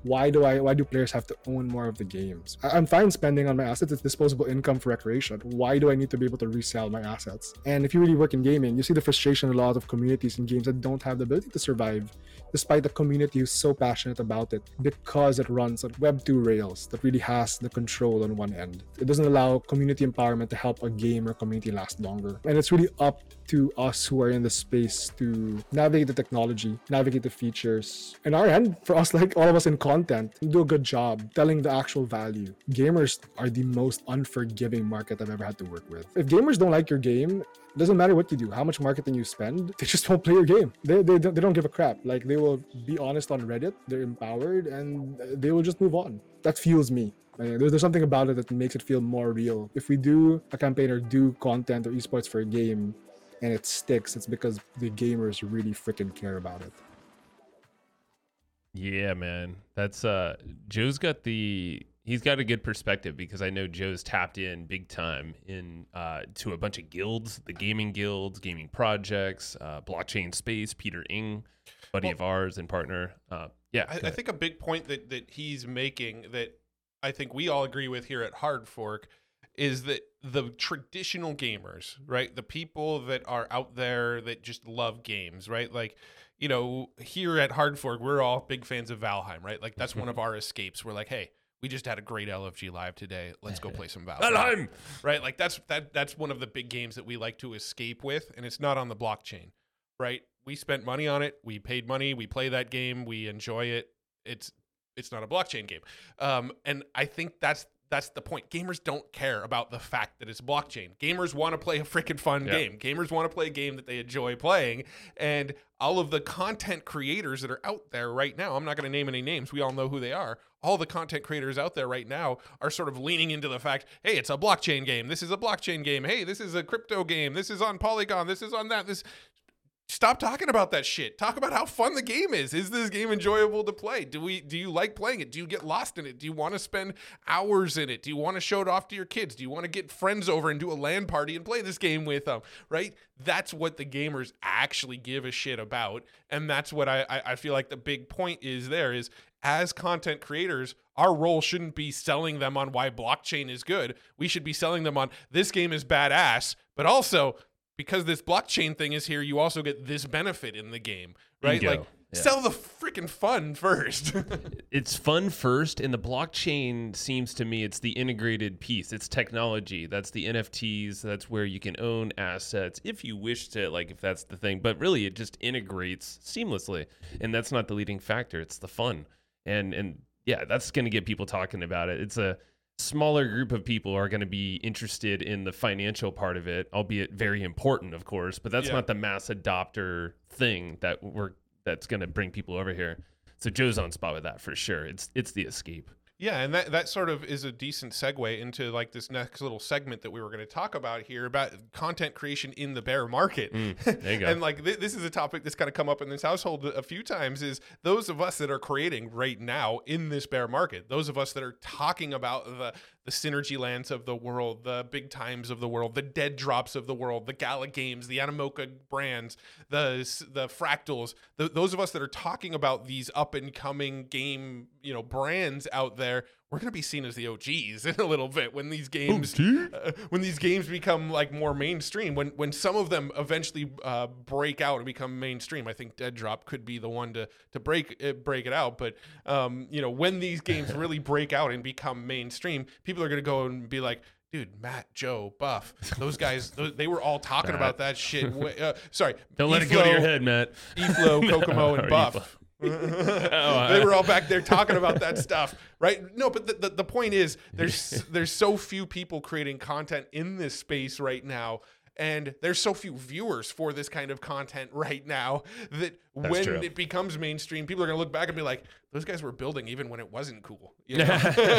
Why do I? Why do players have to own more of the games? I, I'm fine spending on my assets. It's disposable income for recreation. Why do I need to be able to resell my assets? And if you really work in gaming, you see the frustration in a lot of communities in games that don't have the ability to survive, despite the community who's so passionate about it, because it runs on Web two rails that really has the control on one end. It doesn't allow community empowerment to help a game or community last longer. And it's really up to us who are in the space to navigate the technology, navigate the features. And our end, for us, like all of us in content, do a good job telling the actual value. Gamers are the most unforgiving market I've ever had to work with. If gamers don't like your game, it doesn't matter what you do, how much marketing you spend, they just won't play your game. They, they, don't, they don't give a crap. Like, they will be honest on Reddit, they're empowered, and they will just move on. That fuels me. Like, there's, there's something about it that makes it feel more real. If we do a campaign or do content or esports for a game and it sticks, it's because the gamers really freaking care about it. Yeah, man. That's uh Joe's got the he's got a good perspective, because I know Joe's tapped in big time in uh to a bunch of guilds, the gaming guilds, gaming projects, uh blockchain space. Peter Ng, buddy well, of ours and partner. Uh yeah. I, I think a big point that that he's making that I think we all agree with here at Hard Fork is that the traditional gamers, right? The people that are out there that just love games, right? Like, you know, here at Hard Fork, we're all big fans of Valheim, right? Like, that's one of our escapes. We're like, hey, we just had a great L F G live today. Let's go play some Valheim. Valheim! Right? Like, that's that that's one of the big games that we like to escape with, and it's not on the blockchain, right? We spent money on it. We paid money. We play that game. We enjoy it. It's it's not a blockchain game. Um, and I think that's That's the point. Gamers don't care about the fact that it's blockchain. Gamers want to play a freaking fun yeah. game. Gamers want to play a game that they enjoy playing. And all of the content creators that are out there right now, I'm not going to name any names. We all know who they are. All the content creators out there right now are sort of leaning into the fact, hey, it's a blockchain game. This is a blockchain game. Hey, this is a crypto game. This is on Polygon. This is on that. This. Stop talking about that shit. Talk about how fun the game is. Is this game enjoyable to play? Do we do you like playing it? Do you get lost in it? Do you want to spend hours in it? Do you want to show it off to your kids? Do you want to get friends over and do a LAN party and play this game with them? Right? That's what the gamers actually give a shit about. And that's what I, I, I feel like the big point is there is, as content creators, our role shouldn't be selling them on why blockchain is good. We should be selling them on this game is badass, but also because this blockchain thing is here, you also get this benefit in the game, right? Bingo. Like, yeah. sell the freaking fun first. It's fun first, and the blockchain seems to me it's the integrated piece. It's technology. That's the N F Ts. That's where you can own assets if you wish to, like, if that's the thing. But really, it just integrates seamlessly, and that's not the leading factor. It's the fun, and and yeah, that's going to get people talking about it. It's a smaller group of people are going to be interested in the financial part of it, albeit very important, of course, but that's yeah. not the mass adopter thing that we're that's going to bring people over here. So Joe's on spot with that for sure. It's it's the escape. Yeah, and that, that sort of is a decent segue into like this next little segment that we were going to talk about here about content creation in the bear market. Mm, there you go. And like th- this is a topic that's kind of come up in this household a few times, is those of us that are creating right now in this bear market, those of us that are talking about the the Synergy Lands of the world, the Big Times of the world, the Dead Drops of the world, the Gala Games, the Animoca brands, the the Fractals, the, those of us that are talking about these up and coming game, you know, brands out there, we're going to be seen as the O Gs in a little bit when these games uh, when these games become like more mainstream, when when some of them eventually uh, break out and become mainstream. I think Dead Drop could be the one to to break it, break it out, but um, you know, when these games really break out and become mainstream, people are going to go and be like, dude, Matt, Joe, Buff, those guys, those, they were all talking about that shit. Uh, sorry. Don't let it go to your head, Matt. Eflo, Kokomo, and Buff. oh, they were all back there talking about that stuff, right? No, but the, the, the point is there's there's so few people creating content in this space right now, and there's so few viewers for this kind of content right now that That's when true. it becomes mainstream, people are going to look back and be like, those guys were building even when it wasn't cool. You know?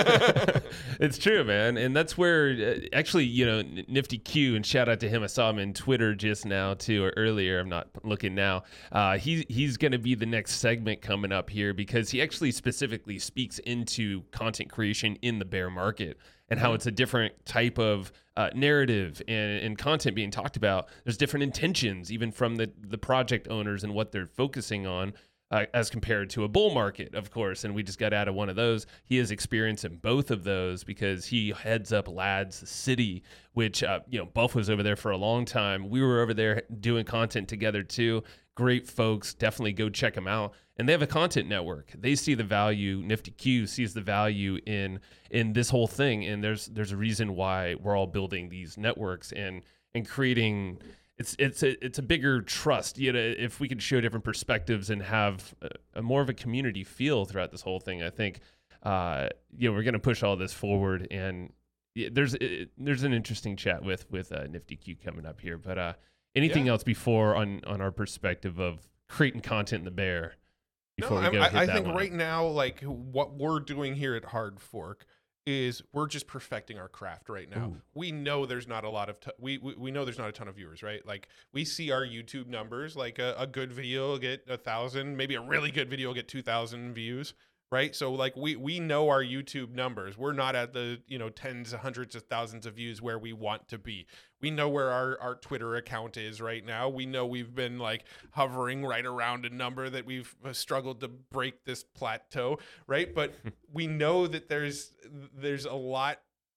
It's true, man. And that's where uh, actually, you know, Nifty Q, and shout out to him. I saw him in Twitter just now too, or earlier. I'm not looking now. Uh, he, he's going to be the next segment coming up here, because he actually specifically speaks into content creation in the bear market and how it's a different type of uh, narrative and, and content being talked about. There's different intentions even from the, the project owners and what they're focusing on. uh, as compared to a bull market, of course. And we just got out of one of those. He has experience in both of those because he heads up Lads City, which, uh, you know, Buff was over there for a long time. We were over there doing content together too. Great folks. Definitely go check them out. And they have a content network. They see the value. Nifty Q sees the value in in this whole thing. And there's there's a reason why we're all building these networks and and creating. It's it's a it's a bigger trust. You know, if we could show different perspectives and have a, a more of a community feel throughout this whole thing, I think uh, you know we're going to push all this forward. And yeah, there's it, there's an interesting chat with with uh, Nifty Q coming up here. But uh, anything Yeah. else before on on our perspective of creating content in the bear? Before No, we go I, hit I that think one right up? now, like what we're doing here at Hard Fork is we're just perfecting our craft right now. Ooh. We know there's not a lot of t- we, we we know there's not a ton of viewers, right? Like we see our YouTube numbers, like a, a good video will get a thousand, maybe a really good video will get two thousand views, right? So like we we know our YouTube numbers. We're not at the you know tens, hundreds of thousands of views where we want to be. We know where our, our Twitter account is right now. We know we've been like hovering right around a number that we've uh, struggled to break this plateau, right? But we know that there's there's a lot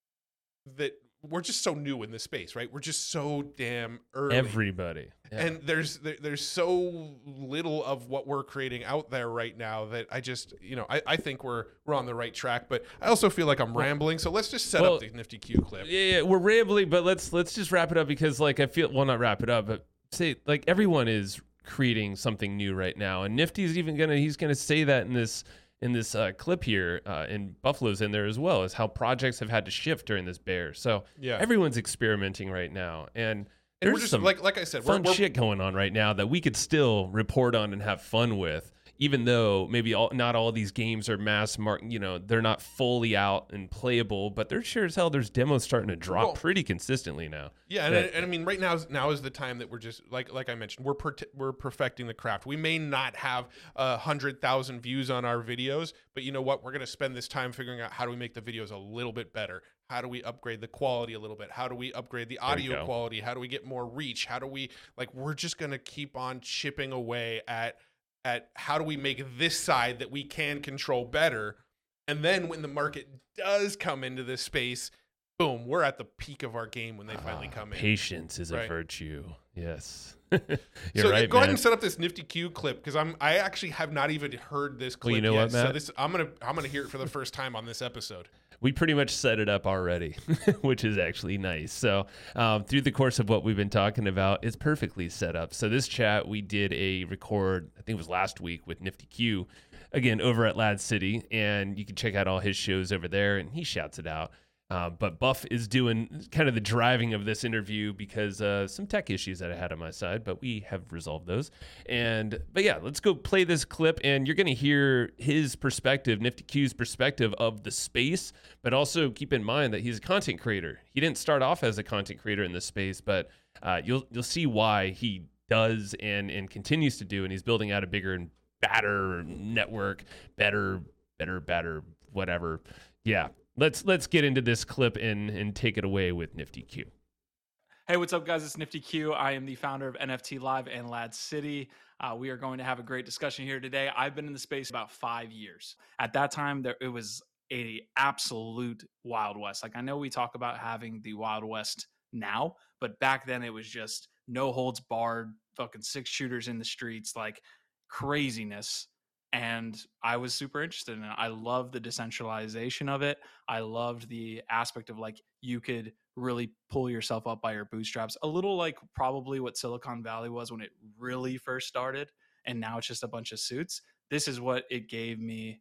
that we're just so new in this space, right? We're just so damn early. Everybody. Yeah. And there's there, there's so little of what we're creating out there right now that I just you know I, I think we're we're on the right track, but I also feel like I'm rambling. So let's just set well, up the Nifty Q clip. Yeah, yeah, we're rambling, but let's let's just wrap it up because like I feel well not wrap it up, but say like everyone is creating something new right now, and Nifty's even gonna he's gonna say that in this in this uh, clip here, uh, and Buffalo's in there as well, is how projects have had to shift during this bear. So Yeah. everyone's experimenting right now, and And there's we're just some like like I said, we're, fun we're shit going on right now that we could still report on and have fun with, even though maybe all, not all these games are mass mark, you know, they're not fully out and playable, but they're sure as hell there's demos starting to drop Well, pretty consistently now. Yeah, and, that- and I mean, right now is now is the time that we're just like like I mentioned, we're per- we're perfecting the craft. We may not have a hundred thousand views on our videos, but you know what? We're gonna spend this time figuring out how do we make the videos a little bit better. How do we upgrade the quality a little bit? How do we upgrade the There you audio go. quality? How do we get more reach? How do we like? We're just gonna keep on chipping away at at how do we make this side that we can control better, and then when the market does come into this space. Boom, we're at the peak of our game when they finally Ah, come in. Patience is a Right. virtue. Yes. You're so right, go man. ahead and set up this Nifty Q clip because I'm I actually have not even heard this clip Well, you know yet. what, Matt? So this I'm gonna I'm gonna hear it for the first time on this episode. We pretty much set it up already, which is actually nice. So um, through the course of what we've been talking about, it's perfectly set up. So this chat, we did a record, I think it was last week with Nifty Q, again, over at Lad City. And you can check out all his shows over there, and he shouts it out. Uh, but Buff is doing kind of the driving of this interview because uh, some tech issues that I had on my side, but we have resolved those. And but yeah, let's go play this clip, and you're going to hear his perspective, Nifty Q's perspective of the space. But also keep in mind that he's a content creator. He didn't start off as a content creator in this space, but uh, you'll you'll see why he does and and continues to do, and he's building out a bigger and badder network, better, better, better, whatever. Yeah. Let's let's get into this clip and and take it away with Nifty Q. Hey, what's up, guys? It's Nifty Q. I am the founder of N F T Live and Lad City. Uh, we are going to have a great discussion here today. I've been in the space about five years. At that time, there it was a absolute Wild West. Like I know we talk about having the Wild West now, but back then it was just no holds barred, fucking six shooters in the streets, like craziness. And I was super interested in it. I loved the decentralization of it. I loved the aspect of like you could really pull yourself up by your bootstraps. A little like probably what Silicon Valley was when it really first started. And now it's just a bunch of suits. This is what it gave me,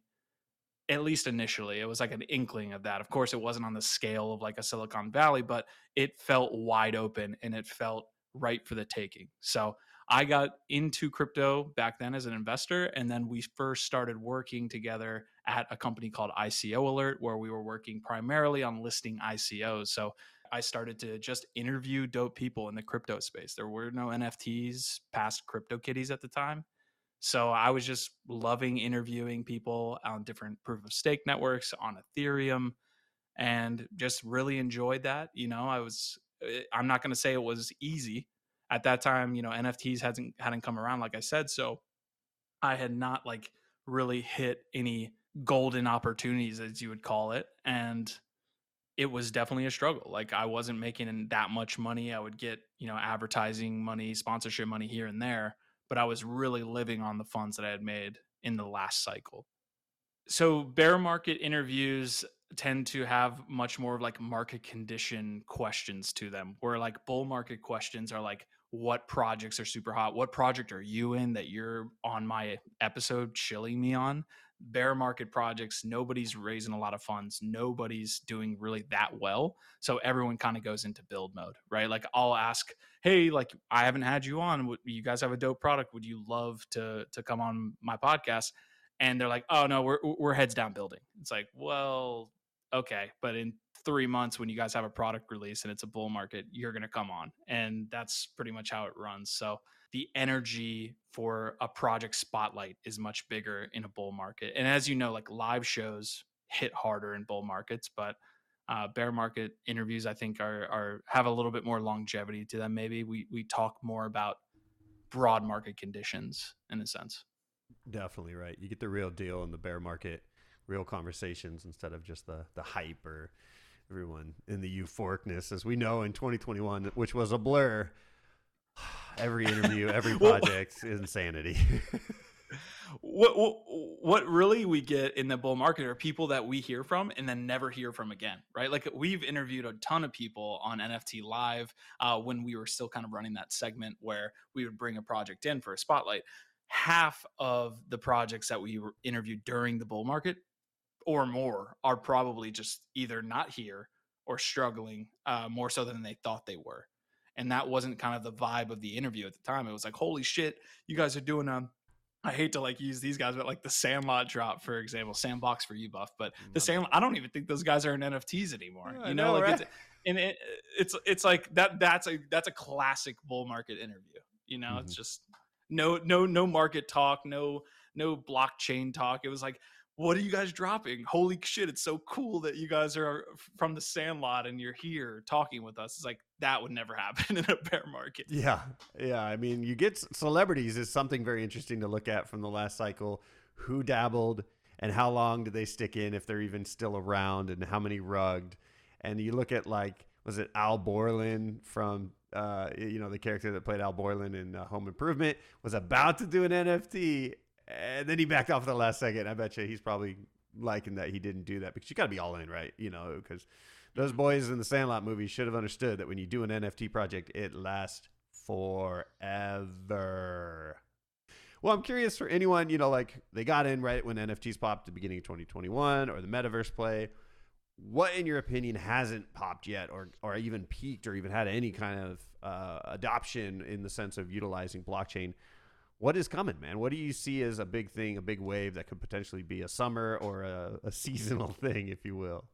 at least initially. It was like an inkling of that. Of course, it wasn't on the scale of like a Silicon Valley, but it felt wide open and it felt right for the taking. So I got into crypto back then as an investor, and then we first started working together at a company called I C O Alert, where we were working primarily on listing I C Os. So I started to just interview dope people in the crypto space. There were no N F Ts past CryptoKitties at the time. So I was just loving interviewing people on different proof of stake networks, on Ethereum, and just really enjoyed that. You know, I was, I'm not going to say it was easy. At that time, you know, N F Ts hadn't hadn't come around, like I said. So I had not like really hit any golden opportunities, as you would call it. And it was definitely a struggle. Like I wasn't making that much money. I would get, you know, advertising money, sponsorship money here and there, but I was really living on the funds that I had made in the last cycle. So bear market interviews tend to have much more of like market condition questions to them, where like bull market questions are like, what projects are super hot? What project are you in that you're on my episode chilling me on? Bear market projects, nobody's raising a lot of funds, nobody's doing really that well, so everyone kind of goes into build mode, right? Like I'll ask, hey, like I haven't had you on, would you guys have a dope product, would you love to to come on my podcast? And they're like, oh no, we're we're heads down building. It's like, well, okay, but in three months when you guys have a product release and it's a bull market, you're going to come on. And that's pretty much how it runs. So the energy for a project spotlight is much bigger in a bull market. And as you know, like live shows hit harder in bull markets, but uh, bear market interviews, I think are, are have a little bit more longevity to them. Maybe we, we talk more about broad market conditions in a sense. Definitely right. You get the real deal in the bear market, real conversations instead of just the, the hype or everyone in the euphoricness, as we know in twenty twenty-one, which was a blur. Every interview, every project, insanity. what, what what really we get in the bull market are people that we hear from and then never hear from again, right? Like we've interviewed a ton of people on N F T Live uh, when we were still kind of running that segment where we would bring a project in for a spotlight. Half of the projects that we were interviewed during the bull market or more are probably just either not here or struggling uh, more so than they thought they were. And that wasn't kind of the vibe of the interview at the time. It was like, holy shit, you guys are doing um I hate to like use these guys, but like the Sandlot drop, for example, Sandbox for you, Buff, but the Sandlot, I don't even think those guys are in N F Ts anymore. Yeah, you know, know, like right? it's, and it, it's, it's like that, that's a, that's a classic bull market interview. You know, mm-hmm. It's just no, no, no market talk, no, no blockchain talk. It was like, what are you guys dropping? Holy shit, it's so cool that you guys are from the Sandlot and you're here talking with us. It's like, that would never happen in a bear market. Yeah. Yeah. I mean, you get celebrities is something very interesting to look at from the last cycle. Who dabbled and how long did they stick in, if they're even still around, and how many rugged. And you look at, like, was it Al Borland from, uh, you know, the character that played Al Borland in uh, Home Improvement, was about to do an N F T. And then he backed off at the last second. I bet you he's probably liking that he didn't do that, because you got to be all in, right? You know, because those boys in the Sandlot movie should have understood that when you do an N F T project, it lasts forever. Well, I'm curious for anyone, you know, like they got in right when N F Ts popped at the beginning of twenty twenty-one, or the metaverse play. What, in your opinion, hasn't popped yet, or or even peaked, or even had any kind of uh, adoption in the sense of utilizing blockchain? What is coming, man? What do you see as a big thing, a big wave that could potentially be a summer or a, a seasonal thing, if you will?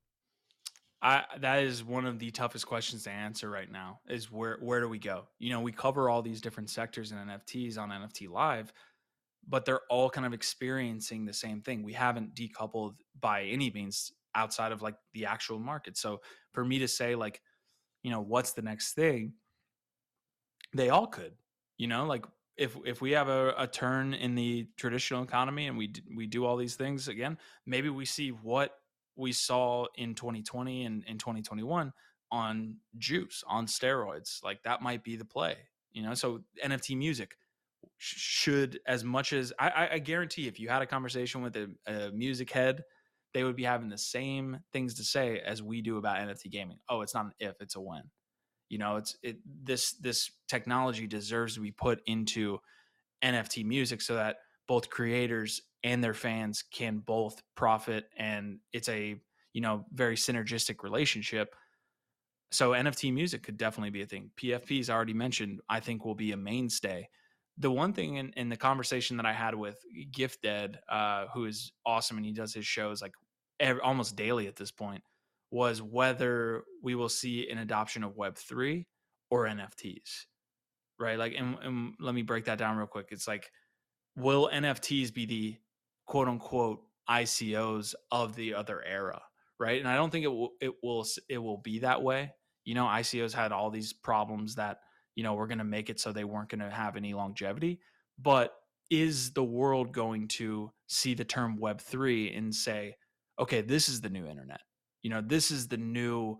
I, that is one of the toughest questions to answer right now, is where, where do we go? You know, we cover all these different sectors in N F Ts on N F T Live, but they're all kind of experiencing the same thing. We haven't decoupled by any means outside of like the actual market. So for me to say like, you know, what's the next thing? They all could, you know, like, If if we have a, a turn in the traditional economy and we d- we do all these things again, maybe we see what we saw in twenty twenty and in twenty twenty-one on juice, on steroids. Like that might be the play, you know. So N F T music sh- should, as much as I, I, I guarantee, if you had a conversation with a, a music head, they would be having the same things to say as we do about N F T gaming. Oh, it's not an if, it's a when. You know, it's it this this technology deserves to be put into N F T music so that both creators and their fans can both profit, and it's a, you know, very synergistic relationship. So N F T music could definitely be a thing. P F Ps, already mentioned, I think will be a mainstay. The one thing in, in the conversation that I had with Gifted, uh, who is awesome, and he does his shows like every, almost daily at this point, was whether we will see an adoption of Web three or N F Ts, right? Like, and, and let me break that down real quick. It's like, will N F Ts be the quote unquote I C Os of the other era, right? And I don't think it will, it will, it will be that way. You know, I C Os had all these problems that, you know, were going to make it so they weren't going to have any longevity. But is the world going to see the term Web three and say, okay, this is the new internet? You know, this is the new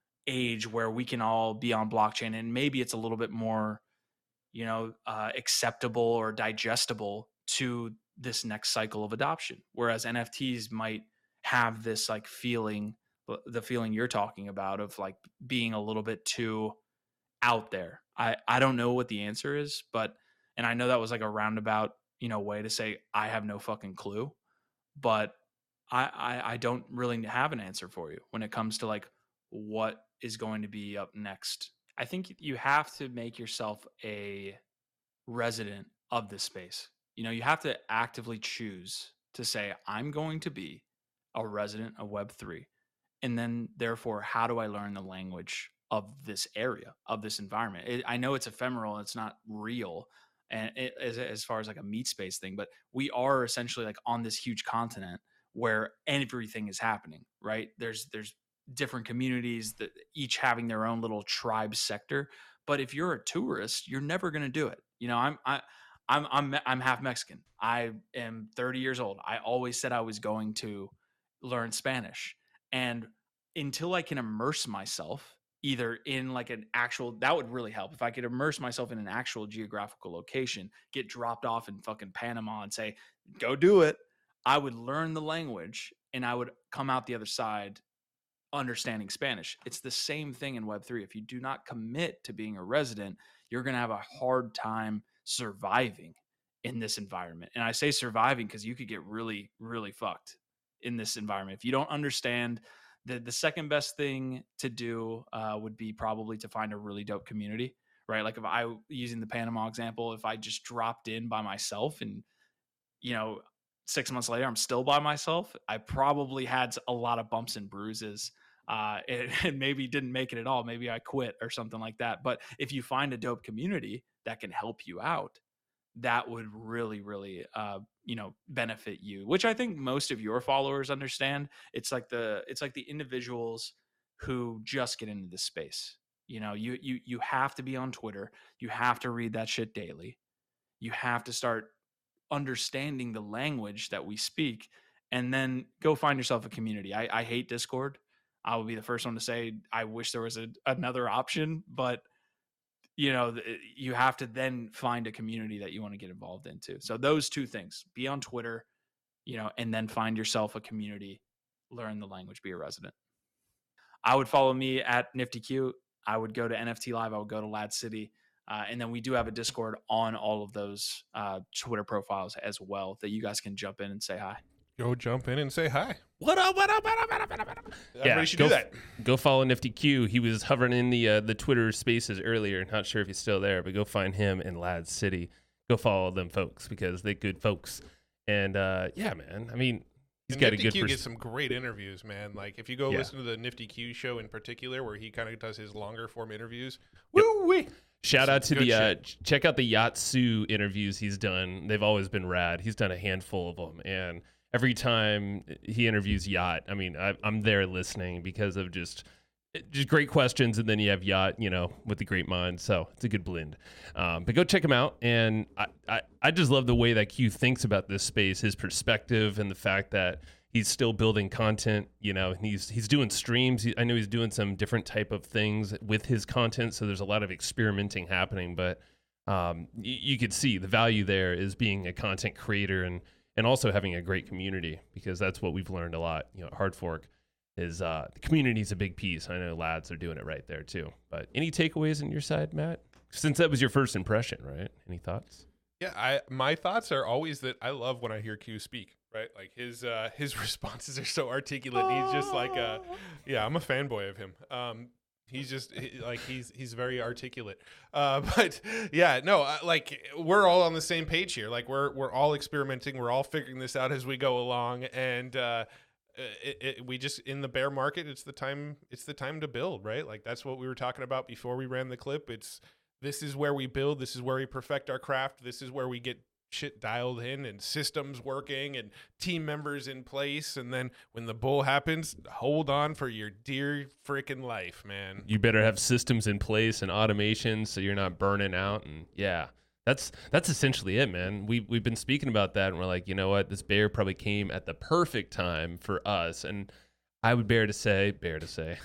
age where we can all be on blockchain, and maybe it's a little bit more, you know, uh, acceptable or digestible to this next cycle of adoption. Whereas N F Ts might have this like feeling, the feeling you're talking about of like being a little bit too out there. I, I don't know what the answer is, but, and I know that was like a roundabout, you know, way to say I have no fucking clue, but I, I, I don't really have an answer for you when it comes to like what is going to be up next. I think you have to make yourself a resident of this space. You know, you have to actively choose to say, I'm going to be a resident of Web three. And then therefore, how do I learn the language of this area, of this environment? It, I know it's ephemeral, it's not real, and it, as, as far as like a meat space thing, but we are essentially like on this huge continent where everything is happening, right? There's, there's different communities that each having their own little tribe sector. But if you're a tourist, you're never going to do it. You know, I'm, I, I'm, I'm, I'm half Mexican. I am thirty years old. I always said I was going to learn Spanish. And until I can immerse myself either in like an actual, that would really help if I could immerse myself in an actual geographical location, get dropped off in fucking Panama and say, go do it. I would learn the language and I would come out the other side understanding Spanish. It's the same thing in Web three. If you do not commit to being a resident, you're going to have a hard time surviving in this environment. And I say surviving because you could get really, really fucked in this environment. If you don't understand, the, the second best thing to do uh, would be probably to find a really dope community, right? Like if I, using the Panama example, if I just dropped in by myself and, you know, six months later, I'm still by myself, I probably had a lot of bumps and bruises uh, and, and maybe didn't make it at all. Maybe I quit or something like that. But if you find a dope community that can help you out, that would really, really, uh, you know, benefit you, which I think most of your followers understand. It's like the, it's like the individuals who just get into this space. You know, you, you, you have to be on Twitter. You have to read that shit daily. You have to start understanding the language that we speak, and then go find yourself a community. I, I hate Discord. I will be the first one to say, I wish there was a, another option, but you know, you have to then find a community that you want to get involved into. So those two things, be on Twitter, you know, and then find yourself a community, learn the language, be a resident. I would follow me at Nifty Q. I would go to N F T Live. I would go to Lad City. Uh, and then we do have a Discord on all of those uh, Twitter profiles as well that you guys can jump in and say hi. Go jump in and say hi. What up, what up, what up, what up, what up, what up? Everybody Yeah, should go do that. F- go follow Nifty Q. He was hovering in the uh, the Twitter spaces earlier. Not sure if he's still there, but go find him in Lad City. Go follow them folks because they're good folks. And uh, yeah, man. I mean, he's and got Nifty a good Q pers- gets some great interviews, man. Like if you go Yeah. listen to the Nifty Q show in particular, where he kind of does his longer form interviews. Yep. Woo wee! Shout out to Good the uh, shit. ch- check out the Yatsu interviews he's done. They've always been rad. He's done a handful of them, and every time he interviews Yacht, I mean, I, I'm there listening because of just just great questions, and then you have Yacht, you know, with the great mind. So it's a good blend. Um, but go check him out, and I, I I just love the way that Q thinks about this space, his perspective, and the fact that he's still building content, you know, and he's he's doing streams. He, I know he's doing some different type of things with his content, so there's a lot of experimenting happening. But um, y- you could see the value there is being a content creator and and also having a great community, because that's what we've learned a lot. You know, at Hard Fork is uh, the community is a big piece. I know lads are doing it right there too. But any takeaways on your side, Matt? Since that was your first impression, right? Any thoughts? Yeah, I my thoughts are always that I love when I hear Q speak. Right, like his uh, his responses are so articulate. And he's just like, a, yeah, I'm a fanboy of him. Um, he's just he, like he's he's very articulate. Uh, but yeah, no, uh, like we're all on the same page here. Like we're we're all experimenting. We're all figuring this out as we go along. And uh, it, it, we just in the bear market, it's the time. It's the time to build. Right, like that's what we were talking about before we ran the clip. It's this is where we build. This is where we perfect our craft. This is where we get shit dialed in and systems working and team members in place, and then when the bull happens, hold on for your dear freaking life, man. You better have systems in place and automation so you're not burning out. And yeah, That's that's essentially it, man. We we've been speaking about that, and we're like, you know what? This bear probably came at the perfect time for us, and I would bear to say, bear to say,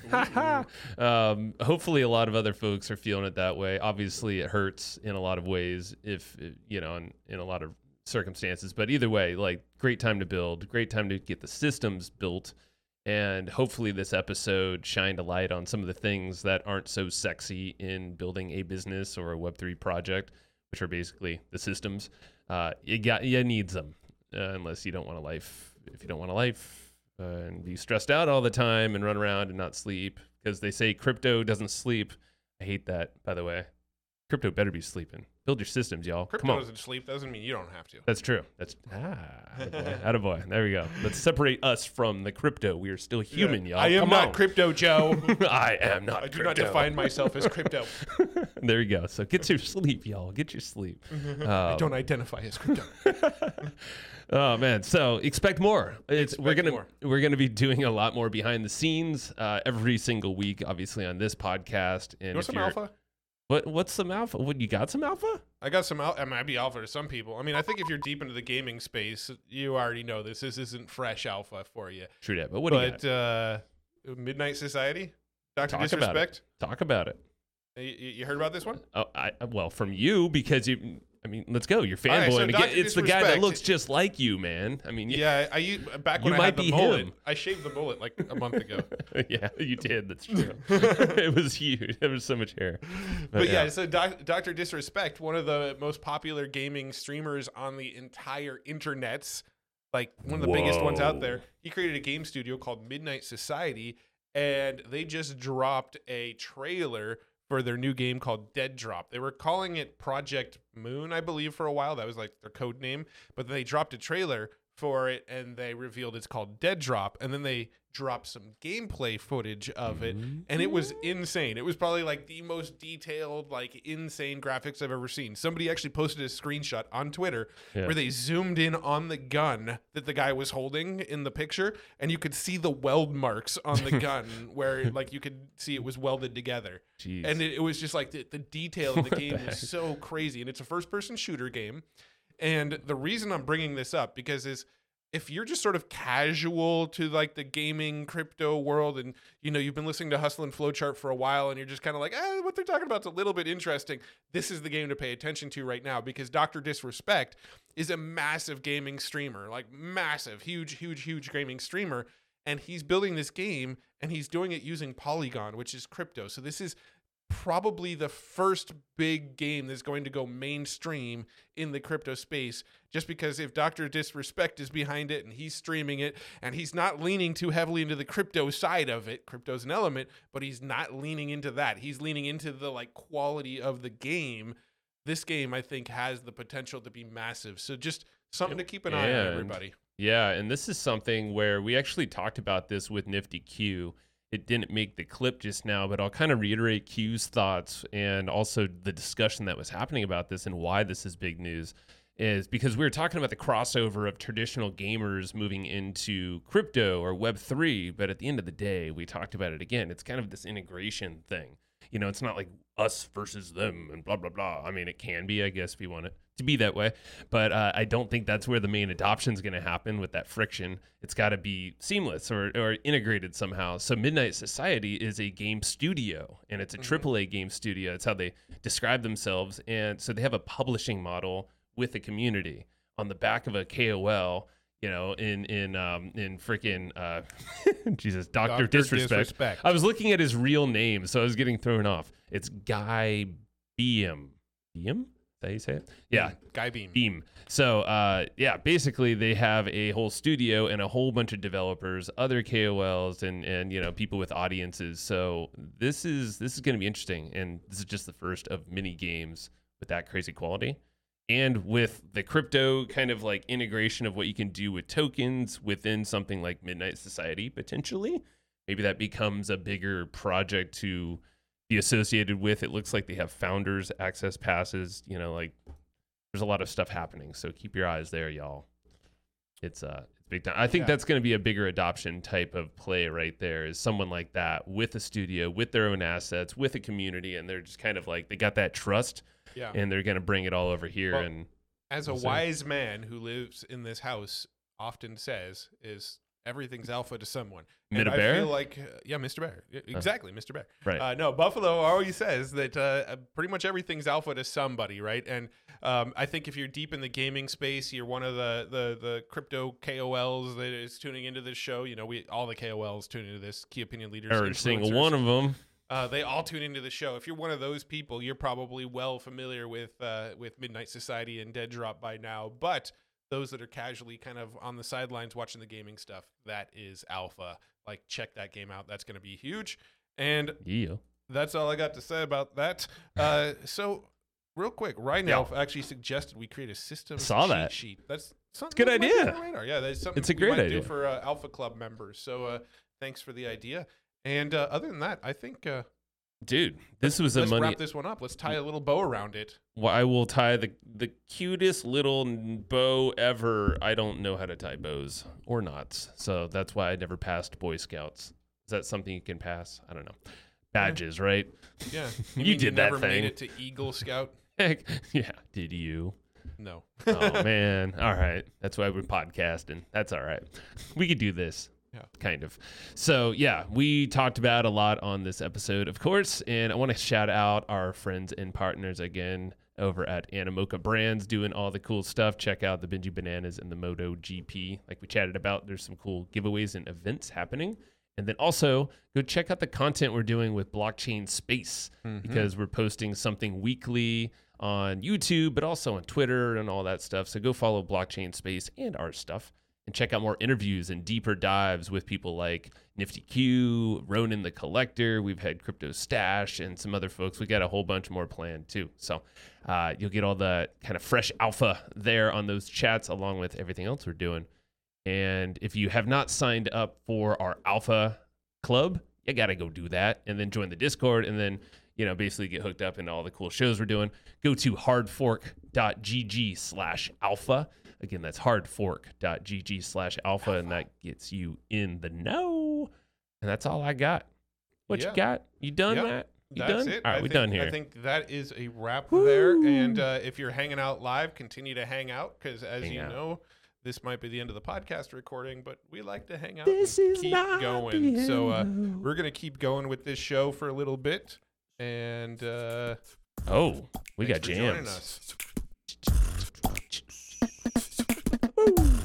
um, hopefully a lot of other folks are feeling it that way. Obviously, it hurts in a lot of ways, if you know, in, in a lot of circumstances. But either way, like, great time to build, great time to get the systems built, and hopefully this episode shined a light on some of the things that aren't so sexy in building a business or a Web three project, which are basically the systems. Uh, you got you need them, uh, unless you don't want a life. If you don't want a life. Uh, and be stressed out all the time and run around and not sleep, because they say crypto doesn't sleep. I hate that, by the way. Crypto better be sleeping. Build your systems, y'all. Crypto Come on. doesn't sleep. Doesn't mean you don't have to. That's true. That's ah, attaboy. Attaboy. There we go. Let's separate us from the crypto. We are still human, Yeah. y'all. I am Come not on. crypto, Joe. I am not I do crypto. not define myself as crypto. There you go. So get your sleep, y'all. Get your sleep. I Um, don't identify as crypto. Oh man, so expect more. It's we're Expect gonna more. we're gonna be doing a lot more behind the scenes uh, every single week, obviously on this podcast. And You know if some you're, alpha? what what's some alpha? What you got some alpha? I got some alpha. It might be alpha to some people. I mean, I think if you're deep into the gaming space, you already know this. This isn't fresh alpha for you. True that, but what do you But got? uh, Midnight Society, Doctor Talk about it. Disrespect. Talk about it. You, you heard about this one? Oh, I well from you because you. I mean, let's go. You're All right, so fanboying. again. Doctor It's the guy that Disrespect- looks just like you, man. I mean, Yeah, I used, back You when I might had the be mullet. him. I shaved the mullet like a month ago. yeah, you did. That's true. It was huge. There was so much hair. But yeah, so doc, Doctor Disrespect, one of the most popular gaming streamers on the entire internets, like one of the biggest ones out there, he created a game studio called Midnight Society, and they just dropped a trailer for their new game called Dead Drop. They were calling it Project Moon, I believe, for a while. That was like their code name. But they dropped a trailer for it, and they revealed it's called Dead Drop. And then they dropped some gameplay footage of it, and it was insane. It was probably like the most detailed, like insane graphics I've ever seen. Somebody actually posted a screenshot on Twitter Yeah. where they zoomed in on the gun that the guy was holding in the picture, and you could see the weld marks on the gun where like you could see it was welded together. Jeez. And it, it was just like the, the detail of the What game the heck? is so crazy. And it's a first person shooter game. And the reason I'm bringing this up because is if you're just sort of casual to like the gaming crypto world and you know you've been listening to Hustle and Flowchart for a while and you're just kind of like, eh, what they're talking about is a little bit interesting. This is the game to pay attention to right now because Doctor Disrespect is a massive gaming streamer, like massive, huge, huge, huge gaming streamer. And he's building this game and he's doing it using Polygon, which is crypto. So this is probably the first big game that's going to go mainstream in the crypto space, just because if Doctor Disrespect is behind it and he's streaming it and he's not leaning too heavily into the crypto side of it, crypto's an element, but he's not leaning into that. He's leaning into the like quality of the game. This game, I think, has the potential to be massive. So just something to keep an eye on, And- everybody. Yeah, and this is something where we actually talked about this with Nifty Q. It didn't make the clip just now, but I'll kind of reiterate Q's thoughts and also the discussion that was happening about this and why this is big news is because we were talking about the crossover of traditional gamers moving into crypto or Web three, but at the end of the day, we talked about it again. It's kind of this integration thing. You know, it's not like us versus them and blah, blah, blah. I mean, it can be, I guess, if you want it to be that way. But uh, I don't think that's where the main adoption is going to happen with that friction. It's got to be seamless or, or integrated somehow. So Midnight Society is a game studio, and it's a triple A game studio. That's how they describe themselves. And so they have a publishing model with a community on the back of a K O L, you know, in in um in freaking uh Jesus, Doctor Doctor Disrespect. Disrespect. I was looking at his real name, so I was getting thrown off. It's Guy Beam. Beam? Is that how you say it? Yeah, Guy Beam. Beam. So, uh, yeah, basically they have a whole studio and a whole bunch of developers, other K O Ls, and and you know people with audiences. So this is this is going to be interesting, and this is just the first of many games with that crazy quality. And with the crypto kind of like integration of what you can do with tokens within something like Midnight Society, potentially, maybe that becomes a bigger project to be associated with. It looks like they have founders access passes, you know, like there's a lot of stuff happening. So keep your eyes there, y'all. It's uh, it's big time. I think Yeah. that's going to be a bigger adoption type of play right there. Is someone like that with a studio, with their own assets, with a community, and they're just kind of like they got that trust, Yeah. and they're going to bring it all over here. Well, and As a We'll see. wise man who lives in this house often says, is everything's alpha to someone. And Mr. I Bear? feel like, uh, yeah, Mister Bear. Y- Exactly, Mister Bear. Right. Uh, no, Buffalo always says that uh, uh, pretty much everything's alpha to somebody, right? And um, I think if you're deep in the gaming space, you're one of the, the, the crypto K O Ls that is tuning into this show. You know, we all the K O Ls tune into this, key opinion leaders. every single influencers. one of them. Uh, they all tune into the show. If you're one of those people, you're probably well familiar with uh, with Midnight Society and Dead Drop by now. But those that are casually kind of on the sidelines watching the gaming stuff, that is alpha. Like, check that game out. That's going to be huge. And Yeah. that's all I got to say about that. Uh, so, real quick, Ryan Yeah. Elf actually suggested we create a system Saw cheat that. sheet. That's something good that might be on idea. the radar. Yeah, that's something It's a we great might idea. do for uh, Alpha Club members. So, uh, thanks for the idea. And uh, other than that, I think. Uh, Dude, this was a Let's money. wrap this one up. Let's tie a little bow around it. Well, I will tie the the cutest little n- bow ever. I don't know how to tie bows or knots, so that's why I never passed Boy Scouts. Is that something you can pass? I don't know. Badges, right? Yeah, You mean did that never thing. Made it to Eagle Scout? Heck, yeah. Did you? No. Oh man. All right. That's why we're podcasting. That's all right. We could do this. Yeah. Kind of. So yeah, we talked about a lot on this episode, of course, and I want to shout out our friends and partners again over at Animoca Brands doing all the cool stuff. Check out the Benji Bananas and the Moto G P. Like we chatted about, there's some cool giveaways and events happening. And then also go check out the content we're doing with Blockchain Space because we're posting something weekly on YouTube, but also on Twitter and all that stuff. So go follow Blockchain Space and our stuff and check out more interviews and deeper dives with people like Nifty Q, Ronan the Collector. We've had Crypto Stash and some other folks. We got a whole bunch more planned too. So uh, you'll get all the kind of fresh alpha there on those chats along with everything else we're doing. And if you have not signed up for our alpha club, you got to go do that and then join the Discord and then, you know, basically get hooked up into all the cool shows we're doing. Go to hardfork.gg slash alpha. Again, that's hardfork.gg slash alpha, and that gets you in the know. And that's all I got. What Yeah. you got? You done, Yep. Matt? You That's done? it. All right, I we think, done here. I think that is a wrap there. And uh, if you're hanging out live, continue to hang out because, as Hang you out. know, this might be the end of the podcast recording, but we like to hang out This and is keep not going. the So uh, end. we're gonna keep going with this show for a little bit. And uh, Oh, we thanks got for joining jams. us.